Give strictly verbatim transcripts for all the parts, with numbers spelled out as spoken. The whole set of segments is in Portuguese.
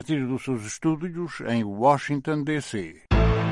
A partir dos seus estúdios em Washington, D C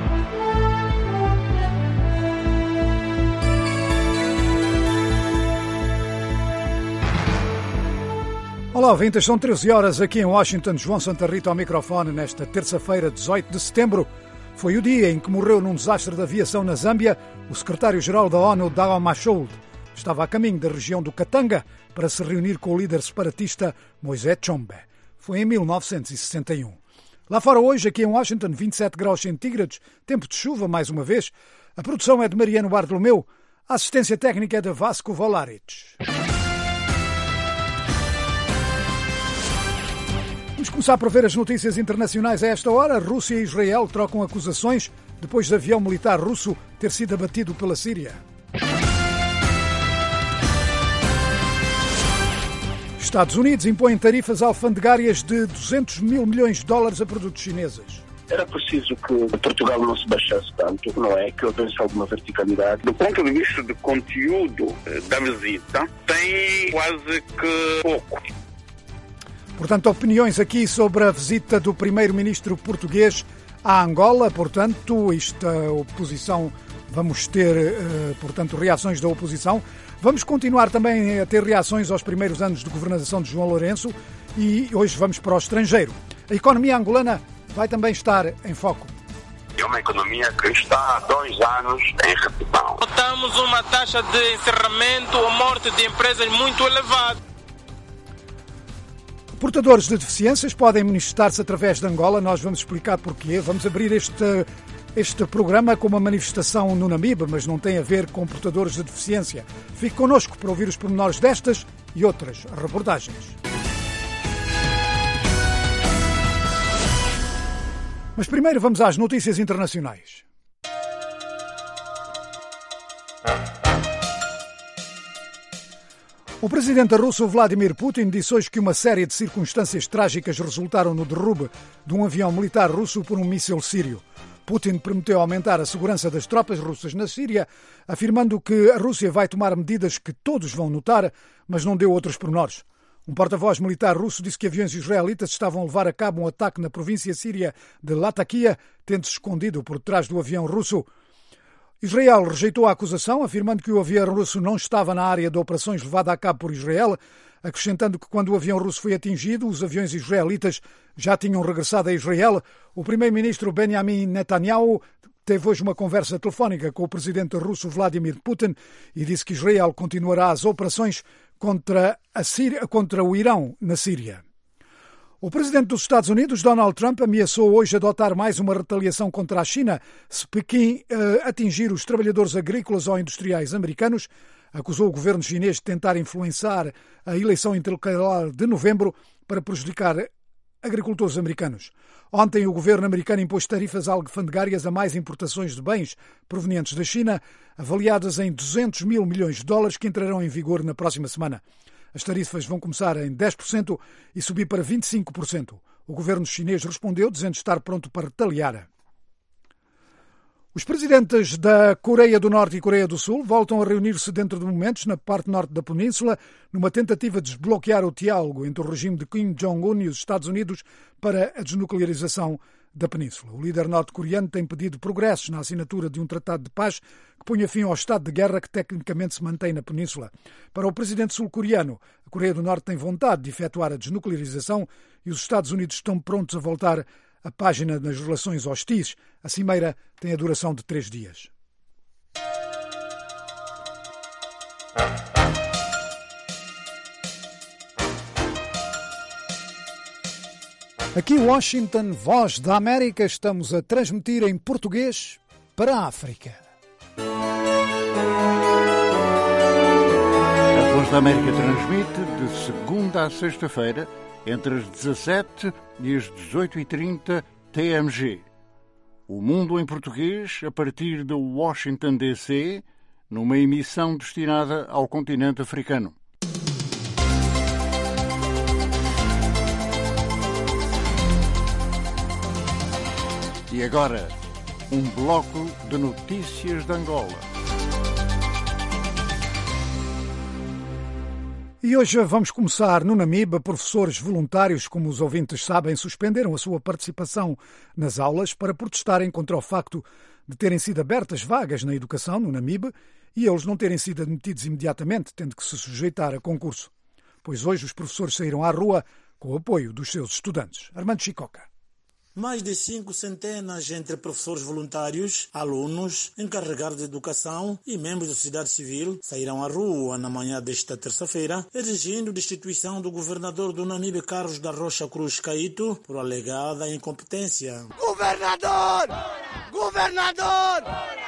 Olá, ouvintes, são treze horas aqui em Washington. João Santa Rita ao microfone nesta terça-feira, dezoito de setembro. Foi o dia em que morreu num desastre de aviação na Zâmbia o secretário-geral da ONU, Dawa Mashoud. Estava a caminho da região do Katanga para se reunir com o líder separatista Moisés Chombe. Foi em mil novecentos e sessenta e um. Lá fora hoje, aqui em Washington, vinte e sete graus centígrados, tempo de chuva mais uma vez. A produção é de Mariano Bartolomeu, a assistência técnica é de Vasco Volaric. Vamos começar por ver as notícias internacionais a esta hora. Rússia e Israel trocam acusações depois de avião militar russo ter sido abatido pela Síria. Estados Unidos impõem tarifas alfandegárias de duzentos mil milhões de dólares a produtos chineses. Era preciso que Portugal não se baixasse tanto, não é? Que houvesse alguma verticalidade. Do ponto de vista do conteúdo da visita, tem quase que pouco. Portanto, opiniões aqui sobre a visita do primeiro-ministro português à Angola. Portanto, esta oposição, vamos ter, portanto, reações da oposição. Vamos continuar também a ter reações aos primeiros anos de governação de João Lourenço e hoje vamos para o estrangeiro. A economia angolana vai também estar em foco. É uma economia que está há dois anos em retidão. Notamos uma taxa de encerramento ou morte de empresas muito elevada. Portadores de deficiências podem manifestar-se através de Angola. Nós vamos explicar porquê. Vamos abrir este, este programa com uma manifestação no Namibe, mas não tem a ver com portadores de deficiência. Fique connosco para ouvir os pormenores destas e outras reportagens. Mas primeiro vamos às notícias internacionais. O presidente russo Vladimir Putin disse hoje que uma série de circunstâncias trágicas resultaram no derrube de um avião militar russo por um míssil sírio. Putin prometeu aumentar a segurança das tropas russas na Síria, afirmando que a Rússia vai tomar medidas que todos vão notar, mas não deu outros pormenores. Um porta-voz militar russo disse que aviões israelitas estavam a levar a cabo um ataque na província síria de Latakia, tendo-se escondido por trás do avião russo. Israel rejeitou a acusação, afirmando que o avião russo não estava na área de operações levada a cabo por Israel, acrescentando que quando o avião russo foi atingido, os aviões israelitas já tinham regressado a Israel. O primeiro-ministro Benjamin Netanyahu teve hoje uma conversa telefónica com o presidente russo Vladimir Putin e disse que Israel continuará as operações contra, a Síria, contra o Irão na Síria. O presidente dos Estados Unidos, Donald Trump, ameaçou hoje adotar mais uma retaliação contra a China se Pequim uh, atingir os trabalhadores agrícolas ou industriais americanos. Acusou o governo chinês de tentar influenciar a eleição intercalarar de novembro para prejudicar agricultores americanos. Ontem, o governo americano impôs tarifas alfandegárias a mais importações de bens provenientes da China, avaliadas em duzentos mil milhões de dólares, que entrarão em vigor na próxima semana. As tarifas vão começar em dez por cento e subir para vinte e cinco por cento. O governo chinês respondeu, dizendo estar pronto para retaliar. Os presidentes da Coreia do Norte e Coreia do Sul voltam a reunir-se dentro de momentos na parte norte da península, numa tentativa de desbloquear o diálogo entre o regime de Kim Jong-un e os Estados Unidos para a desnuclearização da península. O líder norte-coreano tem pedido progressos na assinatura de um tratado de paz que ponha fim ao estado de guerra que tecnicamente se mantém na península. Para o presidente sul-coreano, a Coreia do Norte tem vontade de efetuar a desnuclearização e os Estados Unidos estão prontos a voltar à página nas relações hostis. A cimeira tem a duração de três dias. Aqui em Washington, Voz da América, estamos a transmitir em português para a África. A Voz da América transmite de segunda a sexta-feira, entre as dezassete e as dezoito e trinta T M G. O Mundo em Português, a partir de Washington, D C, numa emissão destinada ao continente africano. E agora, um bloco de notícias de Angola. E E hoje vamos começar no Namibe. Professores voluntários, como os ouvintes sabem, suspenderam a sua participação nas aulas para protestarem contra o facto de terem sido abertas vagas na educação no Namibe e eles não terem sido admitidos imediatamente, tendo que se sujeitar a concurso. Pois hoje os professores saíram à rua com o apoio dos seus estudantes. Armando Chicoca. Mais de cinco centenas entre professores voluntários, alunos, encarregados de educação e membros da sociedade civil saíram à rua na manhã desta terça-feira, exigindo destituição do governador do Namibe, Carlos da Rocha Cruz Caíto, por alegada incompetência. Governador! Governador!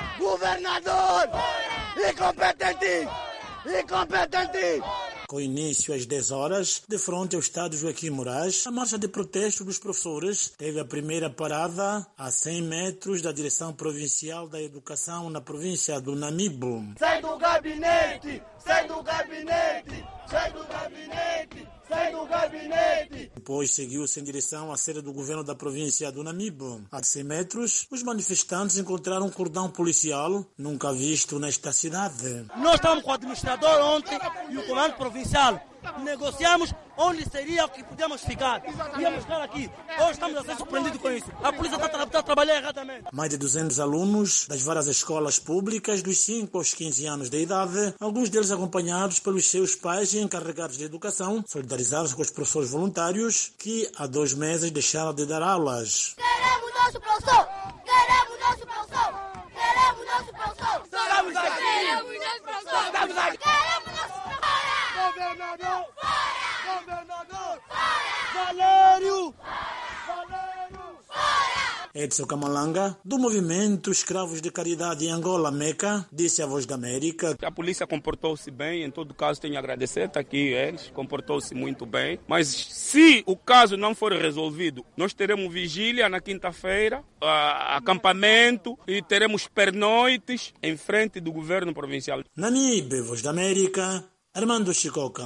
Governador! Incompetente! Incompetente! Com início às dez horas, de frente ao estádio Joaquim Moraes, a marcha de protesto dos professores teve a primeira parada a cem metros da direção provincial da educação na província do Namibe. Sai do gabinete! Sai do gabinete! Sai do gabinete! Sai do gabinete! Depois seguiu-se em direção à sede do governo da província do Namibe. A cem metros, os manifestantes encontraram um cordão policial nunca visto nesta cidade. Nós estamos com o administrador ontem e o comando provincial. Negociamos onde seria que podíamos ficar. Íamos ficar aqui. Hoje estamos a ser surpreendidos com isso. A polícia está a, a trabalhar erradamente. Mais de duzentos alunos das várias escolas públicas, dos cinco aos quinze anos de idade, alguns deles acompanhados pelos seus pais e encarregados de educação, solidarizados com os professores voluntários que há dois meses deixaram de dar aulas. Queremos nosso professor! Queremos nosso professor! Queremos nosso professor! Estamos aqui! Queremos nosso professor! Estamos aqui! Queremos nosso professor! Governador! Fora! Governador! Fora! Valério! Valério! Fora! Edson Camalanga, do movimento Escravos de Caridade em Angola, Meca, disse à Voz da América. A polícia comportou-se bem, em todo caso tenho a agradecer, está aqui eles, comportou-se muito bem. Mas se o caso não for resolvido, nós teremos vigília na quinta-feira, uh, acampamento e teremos pernoites em frente do governo provincial. Namibe, Voz da América, Armando Chicoca.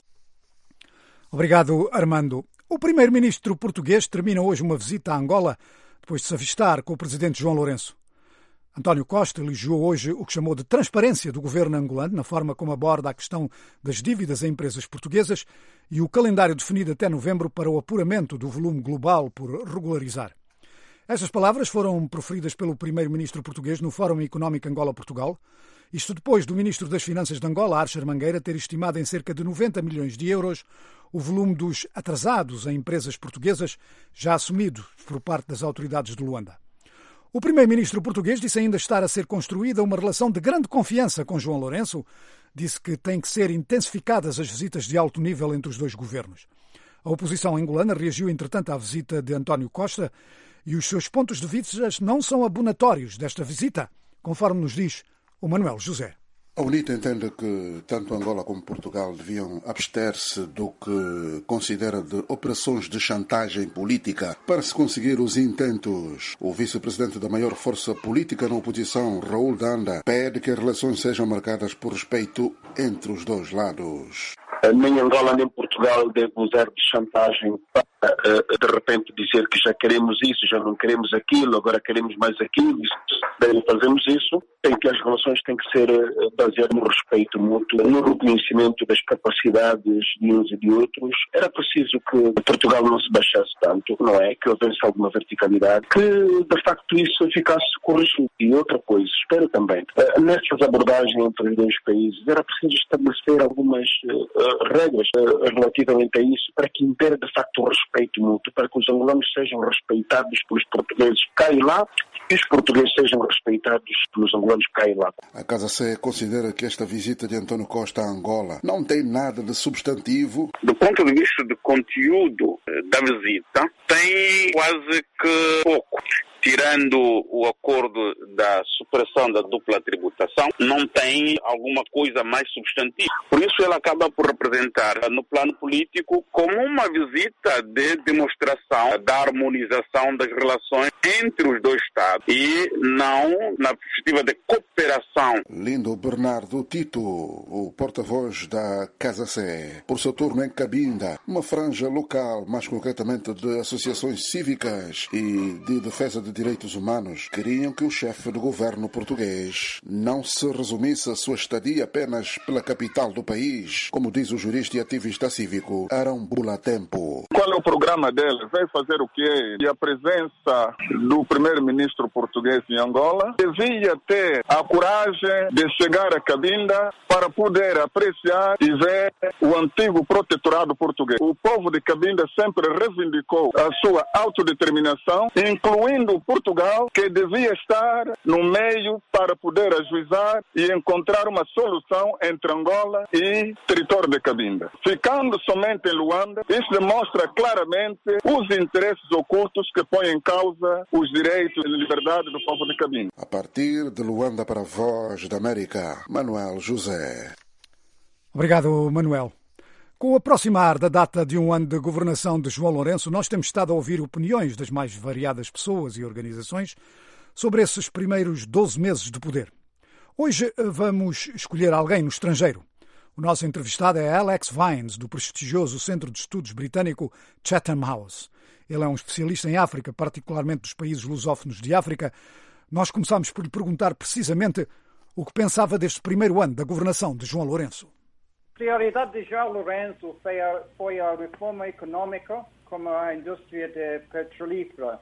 Obrigado, Armando. O primeiro-ministro português termina hoje uma visita a Angola depois de se avistar com o presidente João Lourenço. António Costa elogiou hoje o que chamou de transparência do governo angolano na forma como aborda a questão das dívidas a empresas portuguesas e o calendário definido até novembro para o apuramento do volume global por regularizar. Estas palavras foram proferidas pelo primeiro-ministro português no Fórum Económico Angola-Portugal, isto depois do ministro das Finanças de Angola, Archer Mangueira, ter estimado em cerca de noventa milhões de euros o volume dos atrasados em empresas portuguesas já assumido por parte das autoridades de Luanda. O primeiro-ministro português disse ainda estar a ser construída uma relação de grande confiança com João Lourenço, disse que têm que ser intensificadas as visitas de alto nível entre os dois governos. A oposição angolana reagiu, entretanto, à visita de António Costa e os seus pontos de vista não são abonatórios desta visita, conforme nos diz o Manuel José. A UNITA entende que tanto Angola como Portugal deviam abster-se do que considera de operações de chantagem política para se conseguir os intentos. O vice-presidente da maior força política na oposição, Raul Danda, pede que as relações sejam marcadas por respeito entre os dois lados. Nem Angola nem Portugal devem usar de chantagem para, de repente, dizer que já queremos isso, já não queremos aquilo, agora queremos mais aquilo. Se fazemos isso, tem que as relações têm que ser baseadas no respeito mútuo, no reconhecimento das capacidades de uns e de outros. Era preciso que Portugal não se baixasse tanto, não é? Que houvesse alguma verticalidade, que de facto isso ficasse corrigido. E outra coisa, espero também, nessas abordagens entre os dois países, era preciso estabelecer algumas regras uh, relativamente a isso, para que impere de facto o respeito mútuo, para que os angolanos sejam respeitados pelos portugueses que caem lá e os portugueses sejam respeitados pelos angolanos que caem lá. A Casa C considera que esta visita de António Costa a Angola não tem nada de substantivo. Do ponto de vista do conteúdo da visita, tem quase que pouco. Tirando o acordo da supressão da dupla tributação, não tem alguma coisa mais substantiva. Por isso ela acaba por representar no plano político como uma visita de demonstração da harmonização das relações entre os dois Estados e não na perspectiva de cooperação. Lindo Bernardo Tito, o porta-voz da Casa C, por seu turno em Cabinda, uma franja local, mais concretamente de associações cívicas e de defesa de direitos humanos queriam que o chefe do governo português não se resumisse a sua estadia apenas pela capital do país. Como diz o jurista e ativista cívico Arão Bulatempo. Qual é o programa dele? Vai fazer o quê? E a presença do primeiro-ministro português em Angola devia ter a coragem de chegar a Cabinda para poder apreciar e ver o antigo protetorado português. O povo de Cabinda sempre reivindicou a sua autodeterminação, incluindo Portugal, que devia estar no meio para poder ajuizar e encontrar uma solução entre Angola e território de Cabinda. Ficando somente em Luanda, isso demonstra claramente os interesses ocultos que põem em causa os direitos e liberdade do povo de Cabinda. A partir de Luanda para a Voz da América, Manuel José. Obrigado, Manuel. Com o aproximar da data de um ano de governação de João Lourenço, nós temos estado a ouvir opiniões das mais variadas pessoas e organizações sobre esses primeiros doze meses de poder. Hoje vamos escolher alguém no estrangeiro. O nosso entrevistado é Alex Vines, do prestigioso Centro de Estudos britânico Chatham House. Ele é um especialista em África, particularmente dos países lusófonos de África. Nós começámos por lhe perguntar precisamente o que pensava deste primeiro ano da governação de João Lourenço. A prioridade de João Lourenço foi a, foi a reforma econômica, como a indústria de petrolífera.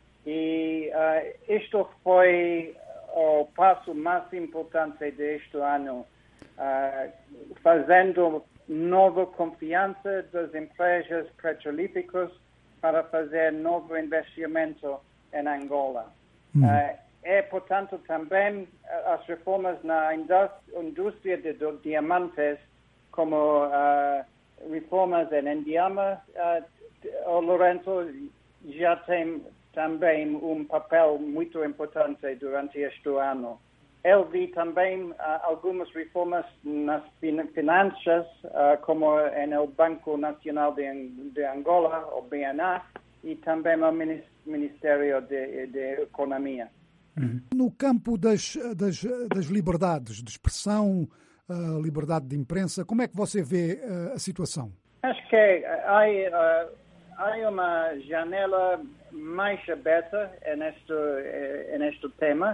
E uh, isto foi o passo mais importante deste ano, uh, fazendo nova confiança das empresas petrolíferas para fazer novo investimento em Angola. Hum. Uh, é, portanto, também as reformas na indústria de diamantes, como uh, reformas em Indiama, uh, o Lourenço já tem também um papel muito importante durante este ano. Ele viu também uh, algumas reformas nas finanças, uh, como no Banco Nacional de, de Angola, o B N A, e também no Ministério de, de Economia. Uhum. No campo das, das, das liberdades de expressão, a liberdade de imprensa, como é que você vê uh, a situação? Acho que há, uh, há uma janela mais aberta neste, neste tema.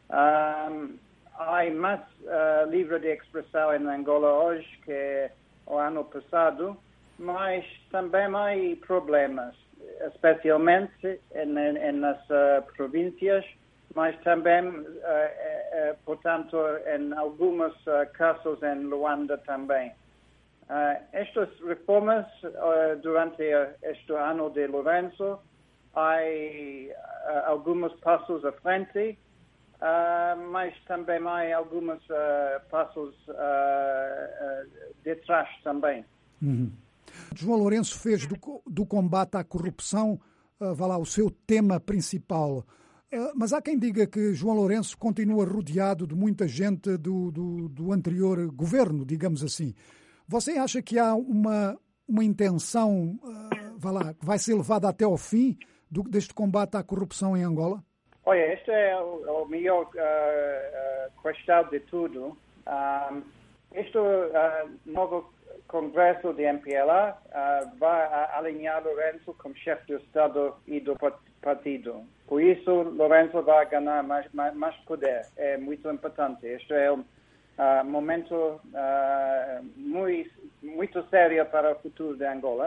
Um, há mais uh, livre de expressão em Angola hoje que o ano passado, mas também há problemas, especialmente em, em nas uh, províncias, mas também, uh, uh, portanto, em alguns uh, casos em Luanda também. Uh, estas reformas, uh, durante este ano de Lourenço, há uh, alguns passos à frente, uh, mas também há alguns uh, passos uh, uh, de trás também. Uhum. João Lourenço fez do, do combate à corrupção, uh, vá lá, o seu tema principal. Mas há quem diga que João Lourenço continua rodeado de muita gente do, do, do anterior governo, digamos assim. Você acha que há uma, uma intenção, uh, vá lá, que vai ser levada até ao fim do, deste combate à corrupção em Angola? Olha, esta é a melhor uh, uh, questão de tudo. Um, este uh, novo Congresso de M P L A uh, vai alinhar Lourenço como chefe do Estado e do partido. Por isso, Lourenço vai ganhar mais, mais, mais poder. É muito importante. Este é um uh, momento uh, muito, muito sério para o futuro de Angola.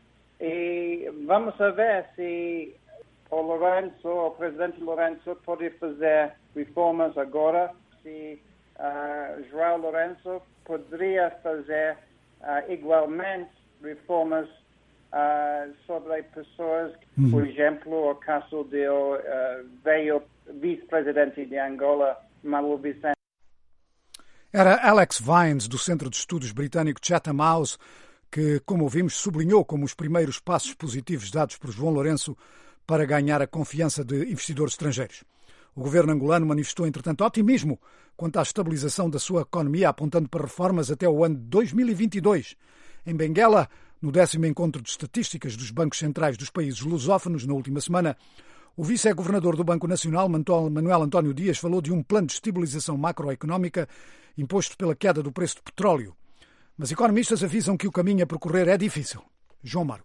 E vamos ver se o Lourenço, o presidente Lourenço, pode fazer reformas agora. Se uh, João Lourenço poderia fazer uh, igualmente reformas Uh, sobre pessoas, uhum. por exemplo, o caso do uh, veio vice-presidente de Angola, Malu Vicente. Era Alex Vines, do Centro de Estudos britânico Chatham House, que, como ouvimos, sublinhou como os primeiros passos positivos dados por João Lourenço para ganhar a confiança de investidores estrangeiros. O governo angolano manifestou, entretanto, otimismo quanto à estabilização da sua economia, apontando para reformas até o ano de dois mil e vinte e dois. Em Benguela, no décimo encontro de estatísticas dos bancos centrais dos países lusófonos, na última semana, o vice-governador do Banco Nacional, Manuel António Dias, falou de um plano de estabilização macroeconómica imposto pela queda do preço do petróleo. Mas economistas avisam que o caminho a percorrer é difícil. João Marcos.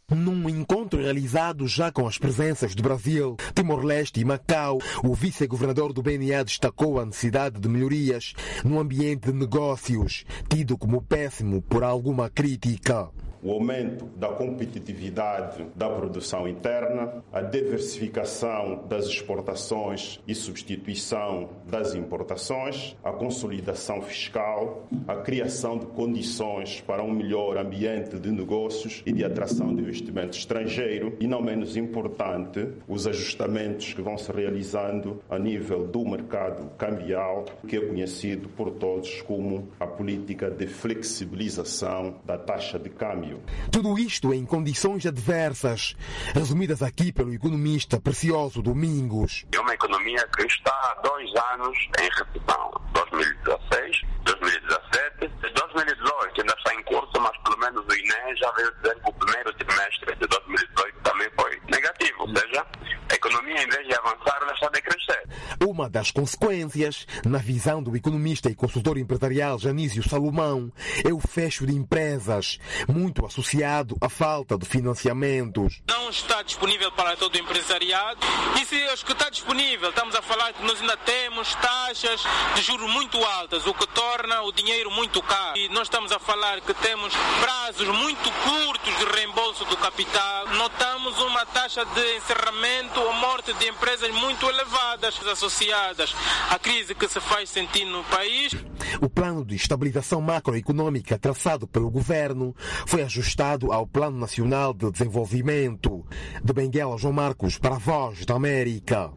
Num encontro realizado já com as presenças do Brasil, Timor-Leste e Macau, o vice-governador do B N A destacou a necessidade de melhorias no ambiente de negócios, tido como péssimo por alguma crítica. O aumento da competitividade da produção interna, a diversificação das exportações e substituição das importações, a consolidação fiscal, a criação de condições para um melhor ambiente de negócios e de atração de investimento estrangeiro e, não menos importante, os ajustamentos que vão se realizando a nível do mercado cambial, que é conhecido por todos como a política de flexibilização da taxa de câmbio. Tudo isto em condições adversas, resumidas aqui pelo economista Precioso Domingos. É uma economia que está há dois anos em recessão. dois mil e dezasseis, dois mil e dezassete, dois mil e dezoito ainda está em curso, mas pelo menos o I N E já veio dizer que o primeiro trimestre de dois mil e dezoito também foi negativo, ou seja, a economia, em vez de avançar, ela está a decrescer. Uma das consequências, na visão do economista e consultor empresarial Janísio Salomão, é o fecho de empresas, muito associado à falta de financiamentos. Não está disponível para todo o empresariado, e se os que está disponível, estamos a falar que nós ainda temos taxas de juros muito altas, o que torna o dinheiro muito caro. E nós estamos a falar que temos prazos muito curtos de reembolso do capital. Notamos uma taxa de encerramento ou morte de empresas muito elevadas associadas à crise que se faz sentir no país. O plano de estabilização macroeconômica traçado pelo governo foi ajustado ao Plano Nacional de Desenvolvimento. De Benguela, João Marcos, para a Voz da América.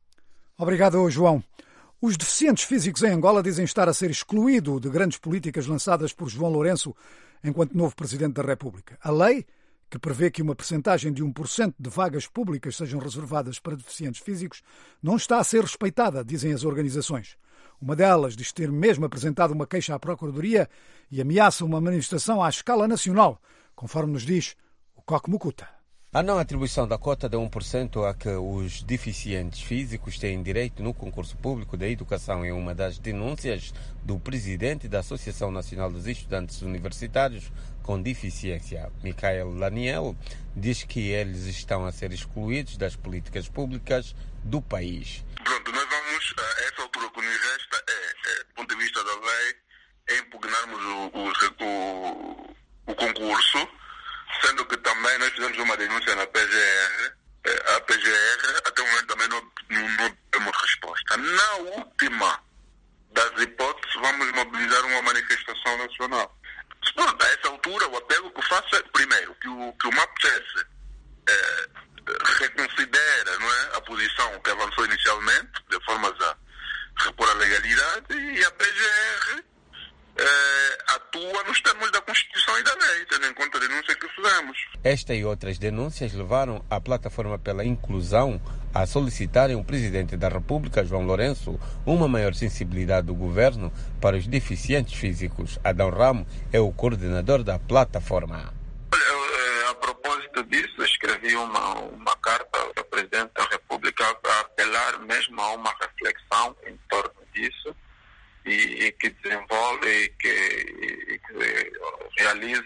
Obrigado, João. Os deficientes físicos em Angola dizem estar a ser excluídos de grandes políticas lançadas por João Lourenço enquanto novo Presidente da República. A lei, que prevê que uma percentagem de um por cento de vagas públicas sejam reservadas para deficientes físicos, não está a ser respeitada, dizem as organizações. Uma delas diz ter mesmo apresentado uma queixa à Procuradoria e ameaça uma manifestação à escala nacional, conforme nos diz o Coque Mucuta. A não atribuição da cota de um por cento a que os deficientes físicos têm direito no concurso público da educação é uma das denúncias do presidente da Associação Nacional dos Estudantes Universitários com Deficiência, Micael Laniel, diz que eles estão a ser excluídos das políticas públicas do país. Pronto, nós vamos, a essa altura, o que nos resta é, é do ponto de vista da lei, é impugnarmos o, o, o, o concurso, sendo que também nós fizemos uma denúncia na P G R, a P G R até o momento também não, não, não temos resposta. Na última das hipóteses, vamos mobilizar uma manifestação nacional. Pronto, a essa altura, o apelo que faço é, primeiro, que o, que o M A P C S é, reconsidera, não é, a posição que avançou inicialmente, de forma a repor a legalidade, e a P G R é, atua nos termos da Constituição e da lei, tendo em conta a denúncia que fizemos. Esta e outras denúncias levaram a Plataforma pela Inclusão a solicitarem ao Presidente da República, João Lourenço, uma maior sensibilidade do governo para os deficientes físicos. Adão Ramo é o coordenador da plataforma. A propósito disso, escrevi uma, uma carta ao Presidente da República a apelar mesmo a uma reflexão em torno disso e, e que desenvolve e que, e que realize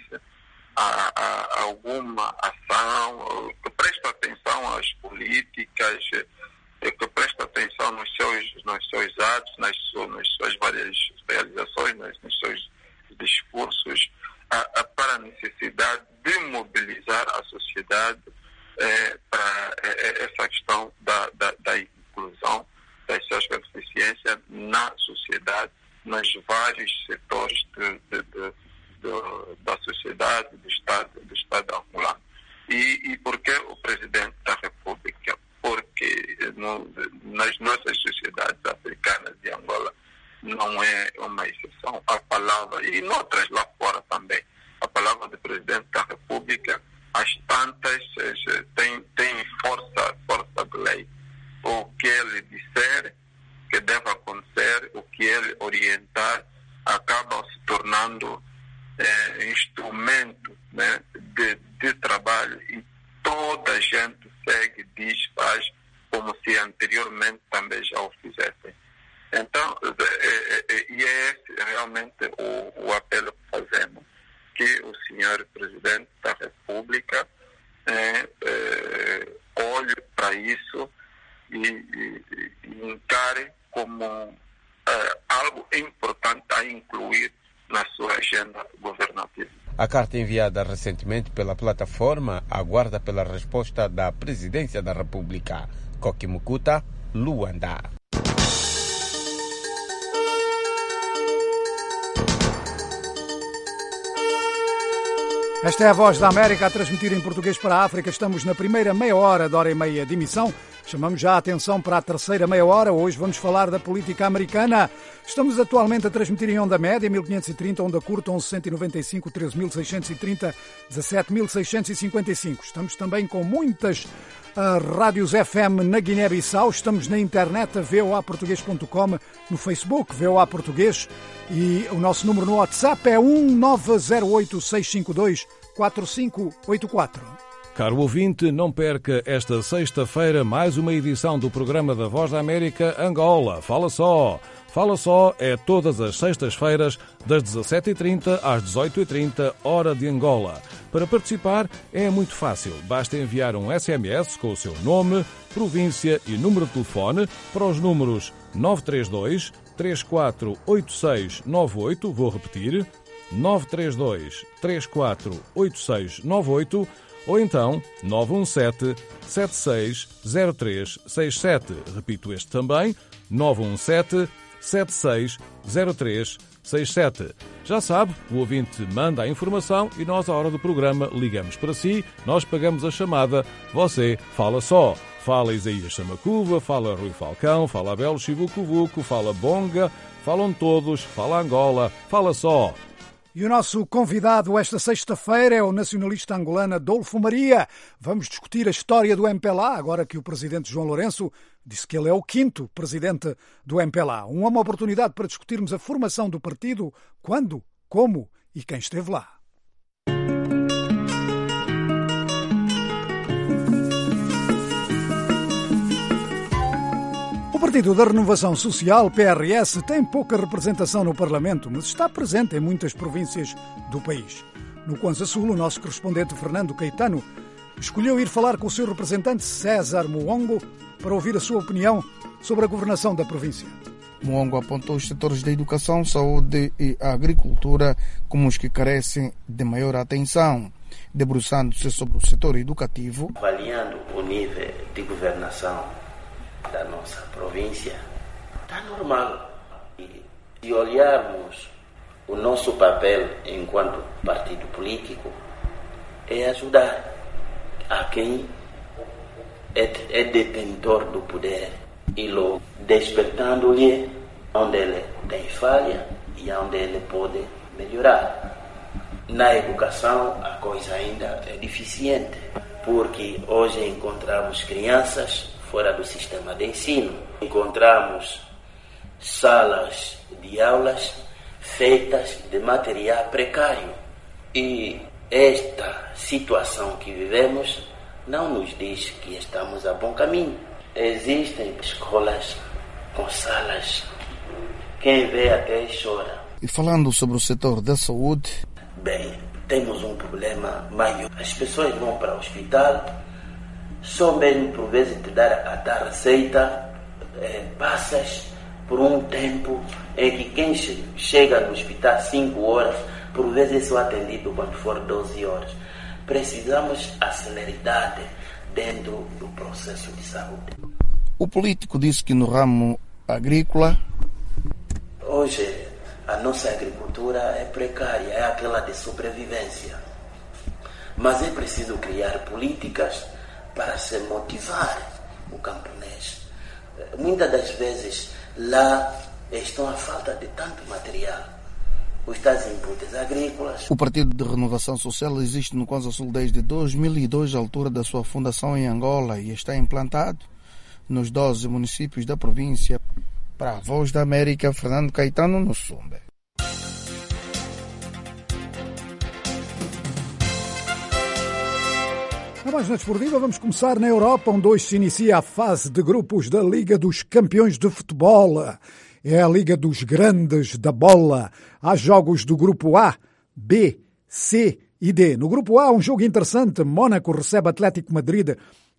a, a, alguma ação, que preste atenção às políticas, que preste atenção nos seus, nos seus atos, nas, nas suas várias realizações, nos, nos seus discursos, a, a, para a necessidade de mobilizar a sociedade eh, para eh, essa questão da, da, da inclusão das pessoas com deficiência na sociedade, nos vários setores de, de, de, de, da sociedade, do Estado, do Estado angolano. E, e por que o Presidente da República? Porque no, nas nossas sociedades africanas e Angola não é uma exceção. A palavra, e noutras lá fora também, a palavra do Presidente da República, as tantas, tem, tem força, força de lei. O que ele disser que deve acontecer, o que ele orientar, acaba se tornando é, instrumento, né, de, de trabalho, e toda a gente segue, diz, faz, como se anteriormente também já o fizessem. Então, é, é, e é esse realmente o, o apelo que fazemos, que o senhor Presidente da República isso e, e, e encare como uh, algo importante a incluir na sua agenda governativa. A carta enviada recentemente pela plataforma aguarda pela resposta da Presidência da República. Koki Mukuta, Luanda. Esta é a Voz da América a transmitir em português para a África. Estamos na primeira meia hora da hora e meia de emissão. Chamamos já a atenção para a terceira meia hora. Hoje vamos falar da política americana. Estamos atualmente a transmitir em onda média, mil quinhentos e trinta, onda curta, onze cento e noventa e cinco, treze mil seiscentos e trinta, dezassete mil seiscentos e cinquenta e cinco. Estamos também com muitas uh, rádios F M na Guiné-Bissau. Estamos na internet, a v o a português ponto com, no Facebook, V O A Português. E o nosso número no WhatsApp é um nove zero oito, seis cinco dois, quatro cinco oito quatro. Caro ouvinte, não perca esta sexta-feira mais uma edição do programa da Voz da América Angola. Fala só! Fala só é todas as sextas-feiras, das dezassete e trinta às dezoito e trinta, hora de Angola. Para participar é muito fácil. Basta enviar um S M S com o seu nome, província e número de telefone para os números nove três dois, três quatro oito seis nove oito, vou repetir, nove três dois, três quatro oito seis nove oito, ou então nove um sete, sete seis zero três seis sete. Repito este também, nove um sete, sete seis zero três seis sete. Já sabe, o ouvinte manda a informação e nós, à hora do programa, ligamos para si, nós pagamos a chamada, você fala só. Fala Isaías Chamacuva, fala Rui Falcão, fala Abel Chivucuvuco, fala Bonga, falam todos, fala Angola, fala só. E o nosso convidado esta sexta-feira é o nacionalista angolano Adolfo Maria. Vamos discutir a história do M P L A, agora que o presidente João Lourenço disse que ele é o quinto presidente do M P L A. Uma oportunidade para discutirmos a formação do partido, quando, como e quem esteve lá. O Partido da Renovação Social, P R S, tem pouca representação no Parlamento, mas está presente em muitas províncias do país. No Kwanza Sul, o nosso correspondente Fernando Caetano escolheu ir falar com o seu representante César Muongo para ouvir a sua opinião sobre a governação da província. Muongo apontou os setores da educação, saúde e agricultura como os que carecem de maior atenção, debruçando-se sobre o setor educativo. Avaliando o nível de governação da nossa província, está normal. E se olharmos o nosso papel enquanto partido político, é ajudar a quem é, é detentor do poder e logo despertando-lhe onde ele tem falha e onde ele pode melhorar. Na educação a coisa ainda é deficiente, porque hoje encontramos crianças fora do sistema de ensino. Encontramos salas de aulas feitas de material precário. E esta situação que vivemos não nos diz que estamos a bom caminho. Existem escolas com salas, quem vê até chora. E falando sobre o setor da saúde... Bem, temos um problema maior. As pessoas vão para o hospital, só mesmo por vezes te dar a dar receita, é, passas por um tempo em que quem chega no hospital cinco horas, por vezes é só atendido quando for doze horas. Precisamos aceleridade dentro do processo de saúde. O político disse que no ramo agrícola... Hoje a nossa agricultura é precária, é aquela de sobrevivência. Mas é preciso criar políticas para se motivar o camponês. Muitas das vezes lá estão a falta de tanto material. Os tais inputs agrícolas. O Partido de Renovação Social existe no Kwanza Sul desde dois mil e dois, à altura da sua fundação em Angola, e está implantado nos doze municípios da província. Para a Voz da América, Fernando Caetano, no Sumbe. Na página desportiva, vamos começar na Europa, onde hoje se inicia a fase de grupos da Liga dos Campeões de Futebol. É a Liga dos Grandes da Bola. Há jogos do grupo A, B, C e D. No grupo A, um jogo interessante. Mónaco recebe Atlético Madrid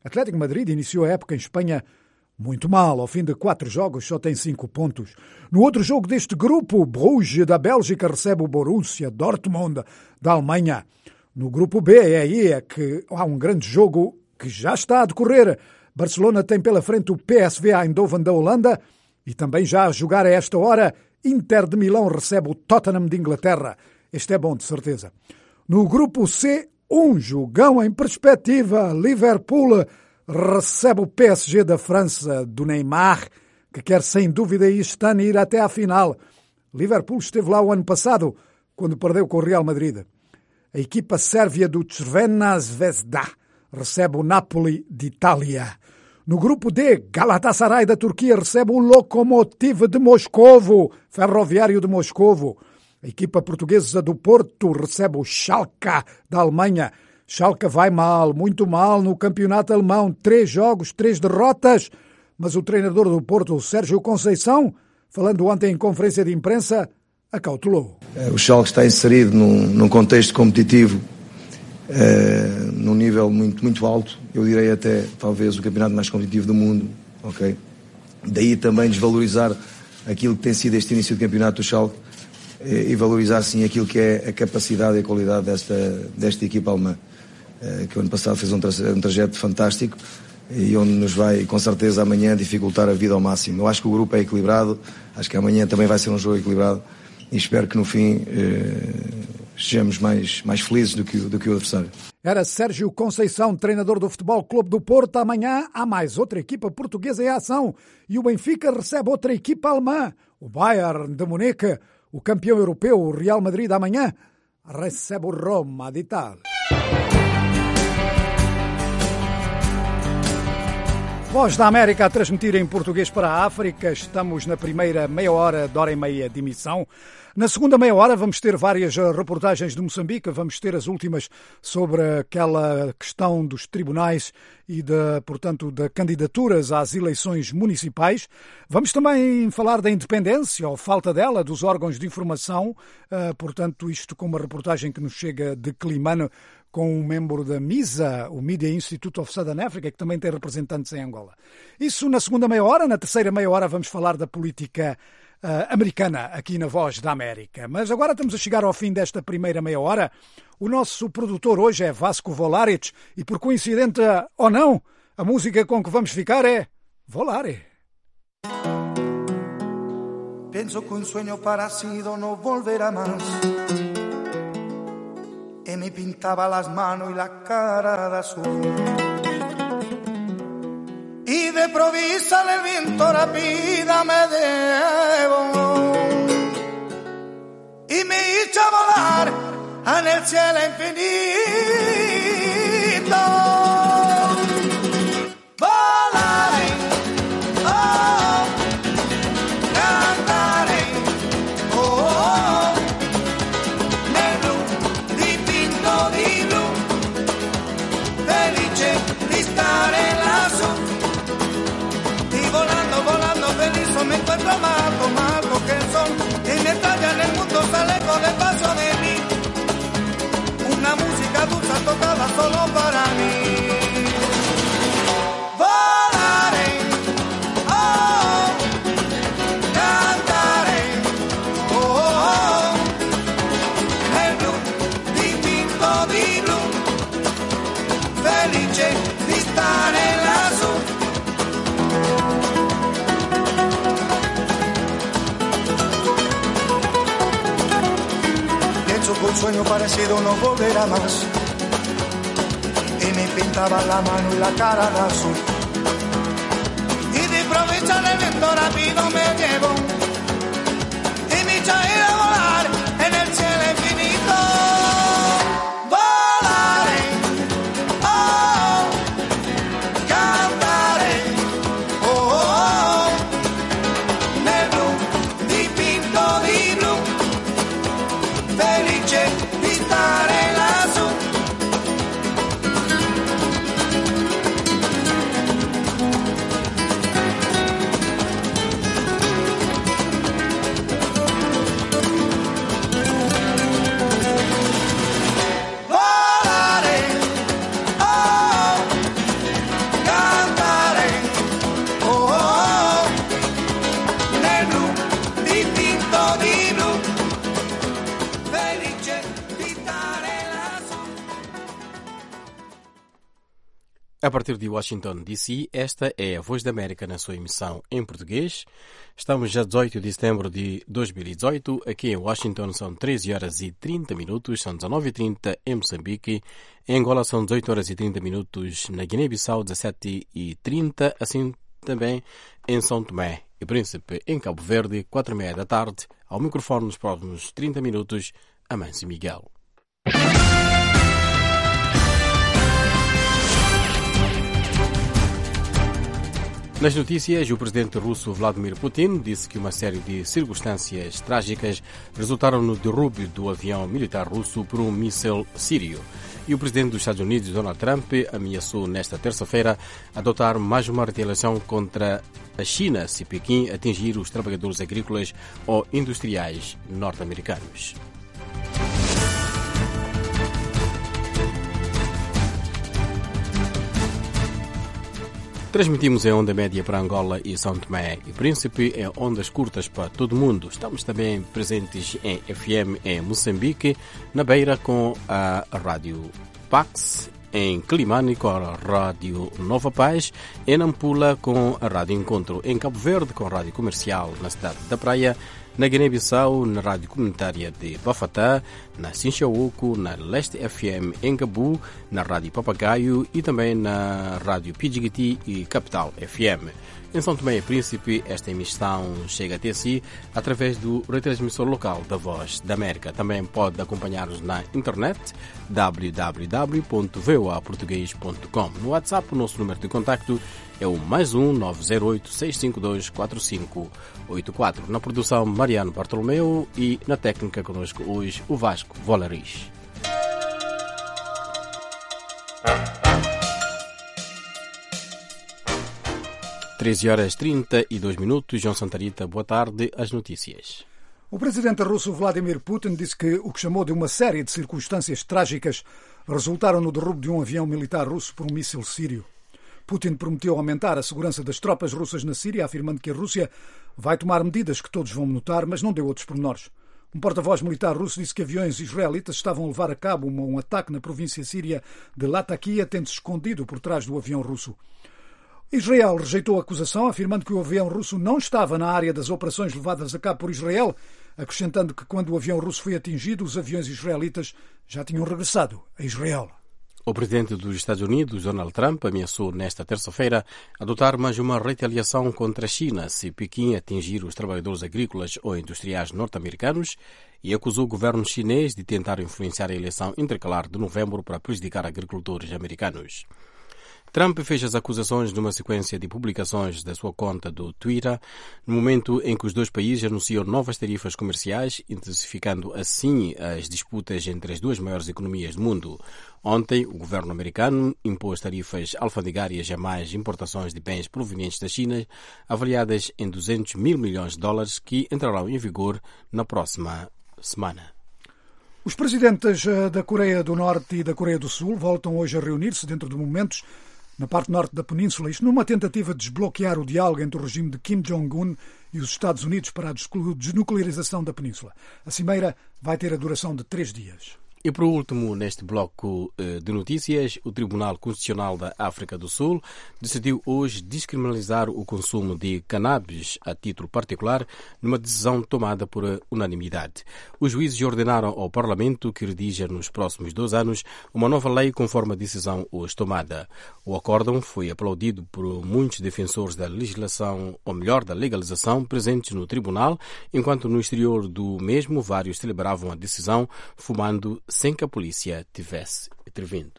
Atlético Madrid iniciou a época em Espanha muito mal. Ao fim de quatro jogos só tem cinco pontos. No outro jogo deste grupo, Bruges da Bélgica recebe o Borussia Dortmund da Alemanha. No grupo B é aí é que há um grande jogo que já está a decorrer. Barcelona tem pela frente o P S V Eindhoven da Holanda e também já a jogar a esta hora, Inter de Milão recebe o Tottenham de Inglaterra. Este é bom, de certeza. No grupo C, um jogão em perspectiva. Liverpool recebe o P S G da França, do Neymar, que quer sem dúvida este ano ir até à final. Liverpool esteve lá o ano passado, quando perdeu com o Real Madrid. A equipa sérvia do Crvena Zvezda recebe o Napoli de Itália. No grupo D, Galatasaray da Turquia recebe o Lokomotiv de Moscovo, Ferroviário de Moscovo. A equipa portuguesa do Porto recebe o Schalke da Alemanha. Schalke vai mal, muito mal no campeonato alemão. Três jogos, três derrotas. Mas o treinador do Porto, Sérgio Conceição, falando ontem em conferência de imprensa, acautelou. O Schalke está inserido num, num contexto competitivo Uh, num nível muito, muito alto, eu direi até talvez o campeonato mais competitivo do mundo, ok? Daí também desvalorizar aquilo que tem sido este início de campeonato do Schalke uh, e valorizar sim aquilo que é a capacidade e a qualidade desta, desta equipa alemã, uh, que o ano passado fez um, tra um trajeto fantástico e onde nos vai com certeza amanhã dificultar a vida ao máximo. Eu acho que o grupo é equilibrado, acho que amanhã também vai ser um jogo equilibrado e espero que no fim uh, sejamos mais, mais felizes do que, do que o adversário. Era Sérgio Conceição, treinador do Futebol Clube do Porto. Amanhã há mais outra equipa portuguesa em ação e o Benfica recebe outra equipa alemã. O Bayern de Munique, o campeão europeu, o Real Madrid amanhã, recebe o Roma de Itália. Voz da América a transmitir em português para a África. Estamos na primeira meia hora, de hora e meia de emissão. Na segunda meia hora vamos ter várias reportagens de Moçambique, vamos ter as últimas sobre aquela questão dos tribunais e, de, portanto, de candidaturas às eleições municipais. Vamos também falar da independência, ou falta dela, dos órgãos de informação, uh, portanto, isto com uma reportagem que nos chega de Climano, com um membro da MISA, o Media Institute of Southern Africa, que também tem representantes em Angola. Isso na segunda meia hora. Na terceira meia hora vamos falar da política Uh, americana aqui na Voz da América. Mas agora estamos a chegar ao fim desta primeira meia hora. O nosso produtor hoje é Vasco Volaric e, por coincidente ou não, a música com que vamos ficar é Volare. Penso que un sueño parecido no volverá más. Y me pintaba las manos y la cara de azul. Y de provisa el viento rápida me llevó y me hizo volar en el cielo infinito. Volaré, oh, cantaré, oh, oh, nel blu dipinto di blu, felice di stare lassù. Volando, volando feliz me encuentro marco, marco que el sol y me talla en el mundo sale con el paso de mí. Una música dulce tocada solo para mí. Volaré, oh, cantaré, oh, oh, el blu dipinto di blu, felice di stare lassù. Un sueño parecido no volverá más. Y me pintaba la mano y la cara de azul. Y de improviso el viento rápido me llevó. Y me hizo ir a volar en el cielo infinito. Volaré, oh, cantaré, oh, oh, nel blu dipinto di blu. Felice di stare lassù. A partir de Washington, D C, esta é a Voz da América na sua emissão em português. Estamos já dezoito de setembro de dois mil e dezoito. Aqui em Washington são treze horas e trinta minutos, são dezenove e trinta em Moçambique. Em Angola são dezoito horas e trinta minutos, na Guiné-Bissau dezassete e trinta, assim também em São Tomé e Príncipe, em Cabo Verde, quatro e meia da tarde. Ao microfone nos próximos trinta minutos, Amâncio Miguel. Nas notícias, o presidente russo Vladimir Putin disse que uma série de circunstâncias trágicas resultaram no derrube do avião militar russo por um míssil sírio. E o presidente dos Estados Unidos, Donald Trump, ameaçou nesta terça-feira adotar mais uma retaliação contra a China se Pequim atingir os trabalhadores agrícolas ou industriais norte-americanos. Transmitimos em onda média para Angola e São Tomé e Príncipe, em ondas curtas para todo o mundo. Estamos também presentes em F M em Moçambique, na Beira com a Rádio Pax, em Climane com a Rádio Nova Paz, em Nampula com a Rádio Encontro, em Cabo Verde com a Rádio Comercial na cidade da Praia, na Guiné-Bissau, na Rádio Comunitária de Bafatá, na Sinchauco, na Leste F M em Gabu, na Rádio Papagaio e também na Rádio Pidjigiti e Capital F M. Em São Tomé e Príncipe, esta emissão chega até si através do retransmissor local da Voz da América. Também pode acompanhar-nos na internet, w w w ponto v o a português ponto com. No WhatsApp, o nosso número de contacto é o mais um nove zero oito seis cinco dois quatro cinco oito quatro. Na produção, Mariano Bartolomeu e na técnica conosco hoje, o Vasco Volaris. treze horas e trinta e dois minutos. João Santarita, boa tarde. As notícias. O presidente russo Vladimir Putin disse que o que chamou de uma série de circunstâncias trágicas resultaram no derrubo de um avião militar russo por um míssil sírio. Putin prometeu aumentar a segurança das tropas russas na Síria, afirmando que a Rússia vai tomar medidas que todos vão notar, mas não deu outros pormenores. Um porta-voz militar russo disse que aviões israelitas estavam a levar a cabo um ataque na província síria de Latakia, tendo-se escondido por trás do avião russo. Israel rejeitou a acusação, afirmando que o avião russo não estava na área das operações levadas a cabo por Israel, acrescentando que quando o avião russo foi atingido, os aviões israelitas já tinham regressado a Israel. O presidente dos Estados Unidos, Donald Trump, ameaçou nesta terça-feira adotar mais uma retaliação contra a China se Pequim atingir os trabalhadores agrícolas ou industriais norte-americanos e acusou o governo chinês de tentar influenciar a eleição intercalar de novembro para prejudicar agricultores americanos. Trump fez as acusações numa sequência de publicações da sua conta do Twitter, no momento em que os dois países anunciam novas tarifas comerciais, intensificando assim as disputas entre as duas maiores economias do mundo. Ontem, o governo americano impôs tarifas alfandegárias a mais importações de bens provenientes da China, avaliadas em duzentos mil milhões de dólares, que entrarão em vigor na próxima semana. Os presidentes da Coreia do Norte e da Coreia do Sul voltam hoje a reunir-se dentro de momentos na parte norte da península, isto numa tentativa de desbloquear o diálogo entre o regime de Kim Jong-un e os Estados Unidos para a desnuclearização da península. A cimeira vai ter a duração de três dias. E por último, neste bloco de notícias, o Tribunal Constitucional da África do Sul decidiu hoje descriminalizar o consumo de cannabis a título particular numa decisão tomada por unanimidade. Os juízes ordenaram ao Parlamento que redija nos próximos dois anos uma nova lei conforme a decisão hoje tomada. O acórdão foi aplaudido por muitos defensores da legislação, ou melhor, da legalização, presentes no tribunal, enquanto no exterior do mesmo vários celebravam a decisão fumando sem que a polícia tivesse intervindo.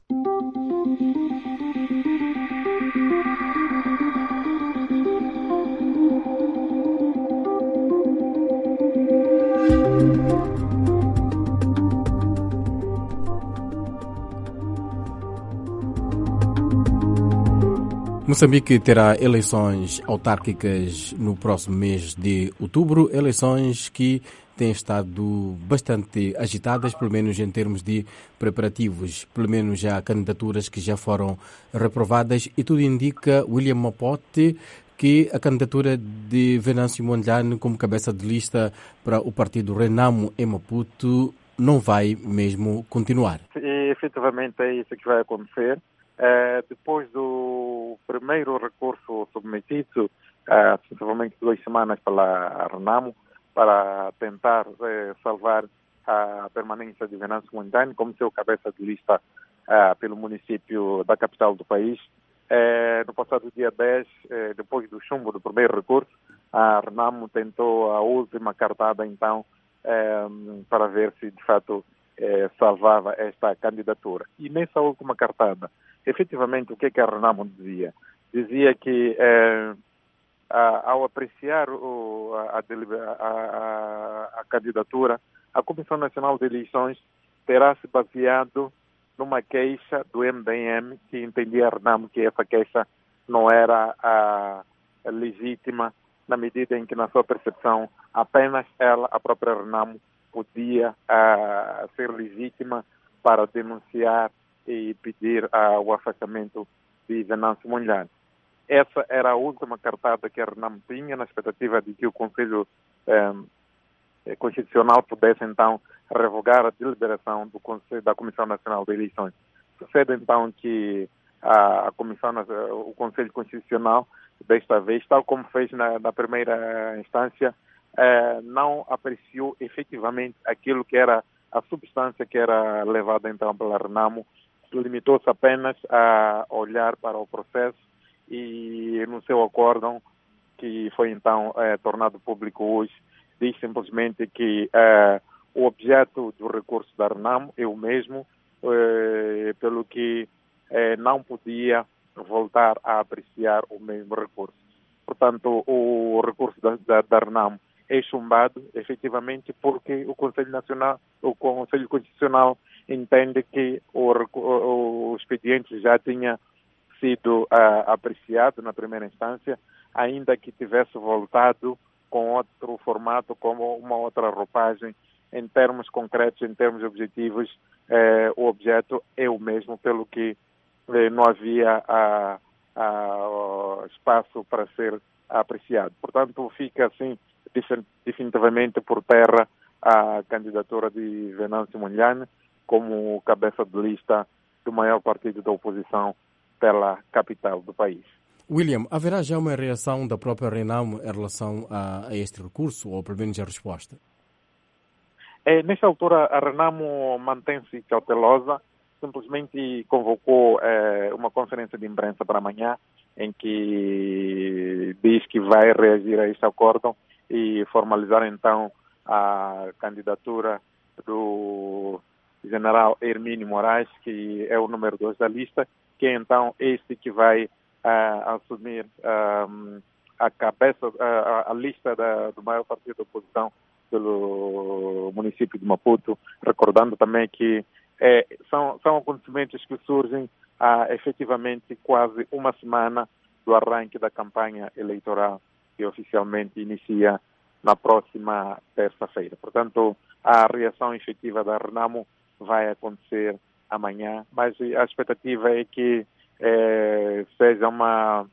Moçambique terá eleições autárquicas no próximo mês de outubro, eleições que têm estado bastante agitadas, pelo menos em termos de preparativos. Pelo menos há candidaturas que já foram reprovadas e tudo indica, William Mapote, que a candidatura de Venâncio Mondlane como cabeça de lista para o partido Renamo em Maputo não vai mesmo continuar. E, efetivamente é isso que vai acontecer. Uh, depois do primeiro recurso submetido, uh, sensivelmente duas semanas pela Renamo, para tentar uh, salvar a permanência de Venâncio Mondlane como seu cabeça de lista uh, pelo município da capital do país. Uh, no passado dia dez, uh, depois do chumbo do primeiro recurso, a Renamo tentou a última cartada, então, uh, para ver se, de fato, uh, salvava esta candidatura. E nessa última cartada, efetivamente, o que, é que a Renamo dizia? Dizia que, uh, a, ao apreciar o, a, a, a, a candidatura, a Comissão Nacional de Eleições terá se baseado numa queixa do M D M, que entendia a Renamo que essa queixa não era a, a legítima, na medida em que, na sua percepção, apenas ela, a própria Renamo, podia a, ser legítima para denunciar e pedir a, o afastamento de Venâncio Mondlane. Essa era a última cartada que a Renamo tinha, na expectativa de que o Conselho eh, Constitucional pudesse, então, revogar a deliberação do Conselho, da Comissão Nacional de Eleições. Sucede, então, que a, a Comissão, o Conselho Constitucional, desta vez, tal como fez na, na primeira instância, eh, não apreciou efetivamente aquilo que era a substância que era levada, então, pela Renamo. Limitou-se apenas a olhar para o processo e, no seu acórdão, que foi, então, eh, tornado público hoje, diz simplesmente que eh, o objeto do recurso da Renamo é o mesmo, eh, pelo que eh, não podia voltar a apreciar o mesmo recurso. Portanto, o recurso da, da, da Renamo é chumbado, efetivamente, porque o Conselho Nacional, o Conselho Constitucional entende que o, o, o expediente já tinha sido uh, apreciado na primeira instância, ainda que tivesse voltado com outro formato, como uma outra roupagem. Em termos concretos, em termos objetivos, eh, o objeto é o mesmo, pelo que eh, não havia ah, ah, espaço para ser apreciado. Portanto, fica assim definitivamente por terra a candidatura de Venâncio Mondlane como cabeça de lista do maior partido da oposição pela capital do país. William, haverá já uma reação da própria Renamo em relação a, a este recurso, ou pelo menos a resposta? É, nesta altura, a Renamo mantém-se cautelosa, simplesmente convocou é, uma conferência de imprensa para amanhã, em que diz que vai reagir a este acordo e formalizar, então, a candidatura do general Hermínio Moraes, que é o número dois da lista, que é, então, este que vai uh, assumir um, a cabeça, uh, a lista da, do maior partido da oposição pelo município de Maputo, recordando também que é, são, são acontecimentos que surgem há efetivamente quase uma semana do arranque da campanha eleitoral, que oficialmente inicia na próxima terça-feira. Portanto, a reação efetiva da Renamo vai acontecer amanhã, mas a expectativa é que é, seja uma,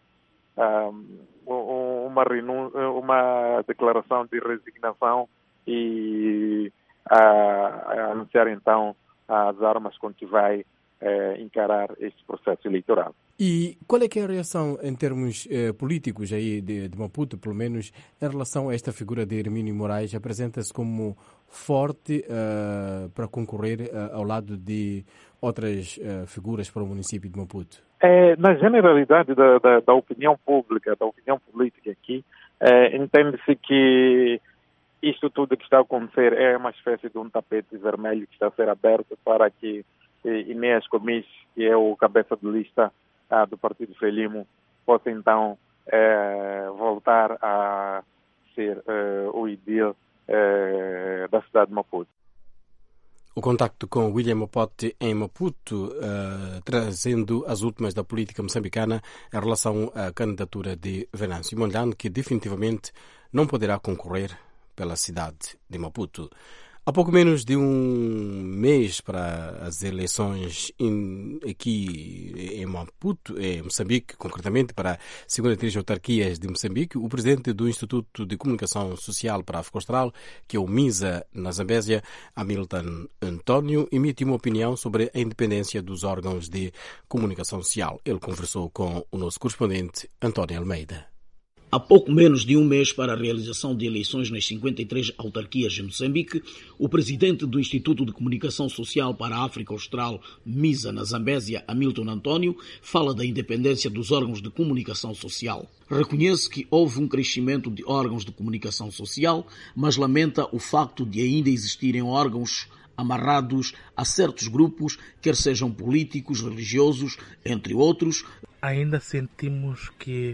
uma, uma declaração de resignação e a, a anunciar, então, as armas com que vai é, encarar este processo eleitoral. E qual é que é a reação em termos eh, políticos aí de, de Maputo, pelo menos, em relação a esta figura de Hermínio Moraes? Apresenta-se como forte uh, para concorrer uh, ao lado de outras uh, figuras para o município de Maputo? É, na generalidade da, da, da opinião pública, da opinião política aqui, é, entende-se que isto tudo que está a acontecer é uma espécie de um tapete vermelho que está a ser aberto para que Inês Comis, que é o cabeça de lista ah, do Partido Frelimo, possa então eh, voltar a ser eh, o edil eh, da cidade de Maputo. O contacto com William Apote em Maputo, uh, trazendo as últimas da política moçambicana em relação à candidatura de Venâncio Mondlane, que definitivamente não poderá concorrer pela cidade de Maputo. Há pouco menos de um mês para as eleições in, aqui em Maputo, em Moçambique, concretamente para as cinquenta e três autarquias de Moçambique, o presidente do Instituto de Comunicação Social para a África Austral, que é o MISA na Zambésia, Hamilton António, emite uma opinião sobre a independência dos órgãos de comunicação social. Ele conversou com o nosso correspondente, António Almeida. Há pouco menos de um mês para a realização de eleições nas cinquenta e três autarquias de Moçambique, o presidente do Instituto de Comunicação Social para a África Austral, MISA, na Zambésia, Hamilton António, fala da independência dos órgãos de comunicação social. Reconhece que houve um crescimento de órgãos de comunicação social, mas lamenta o facto de ainda existirem órgãos amarrados a certos grupos, quer sejam políticos, religiosos, entre outros. Ainda sentimos que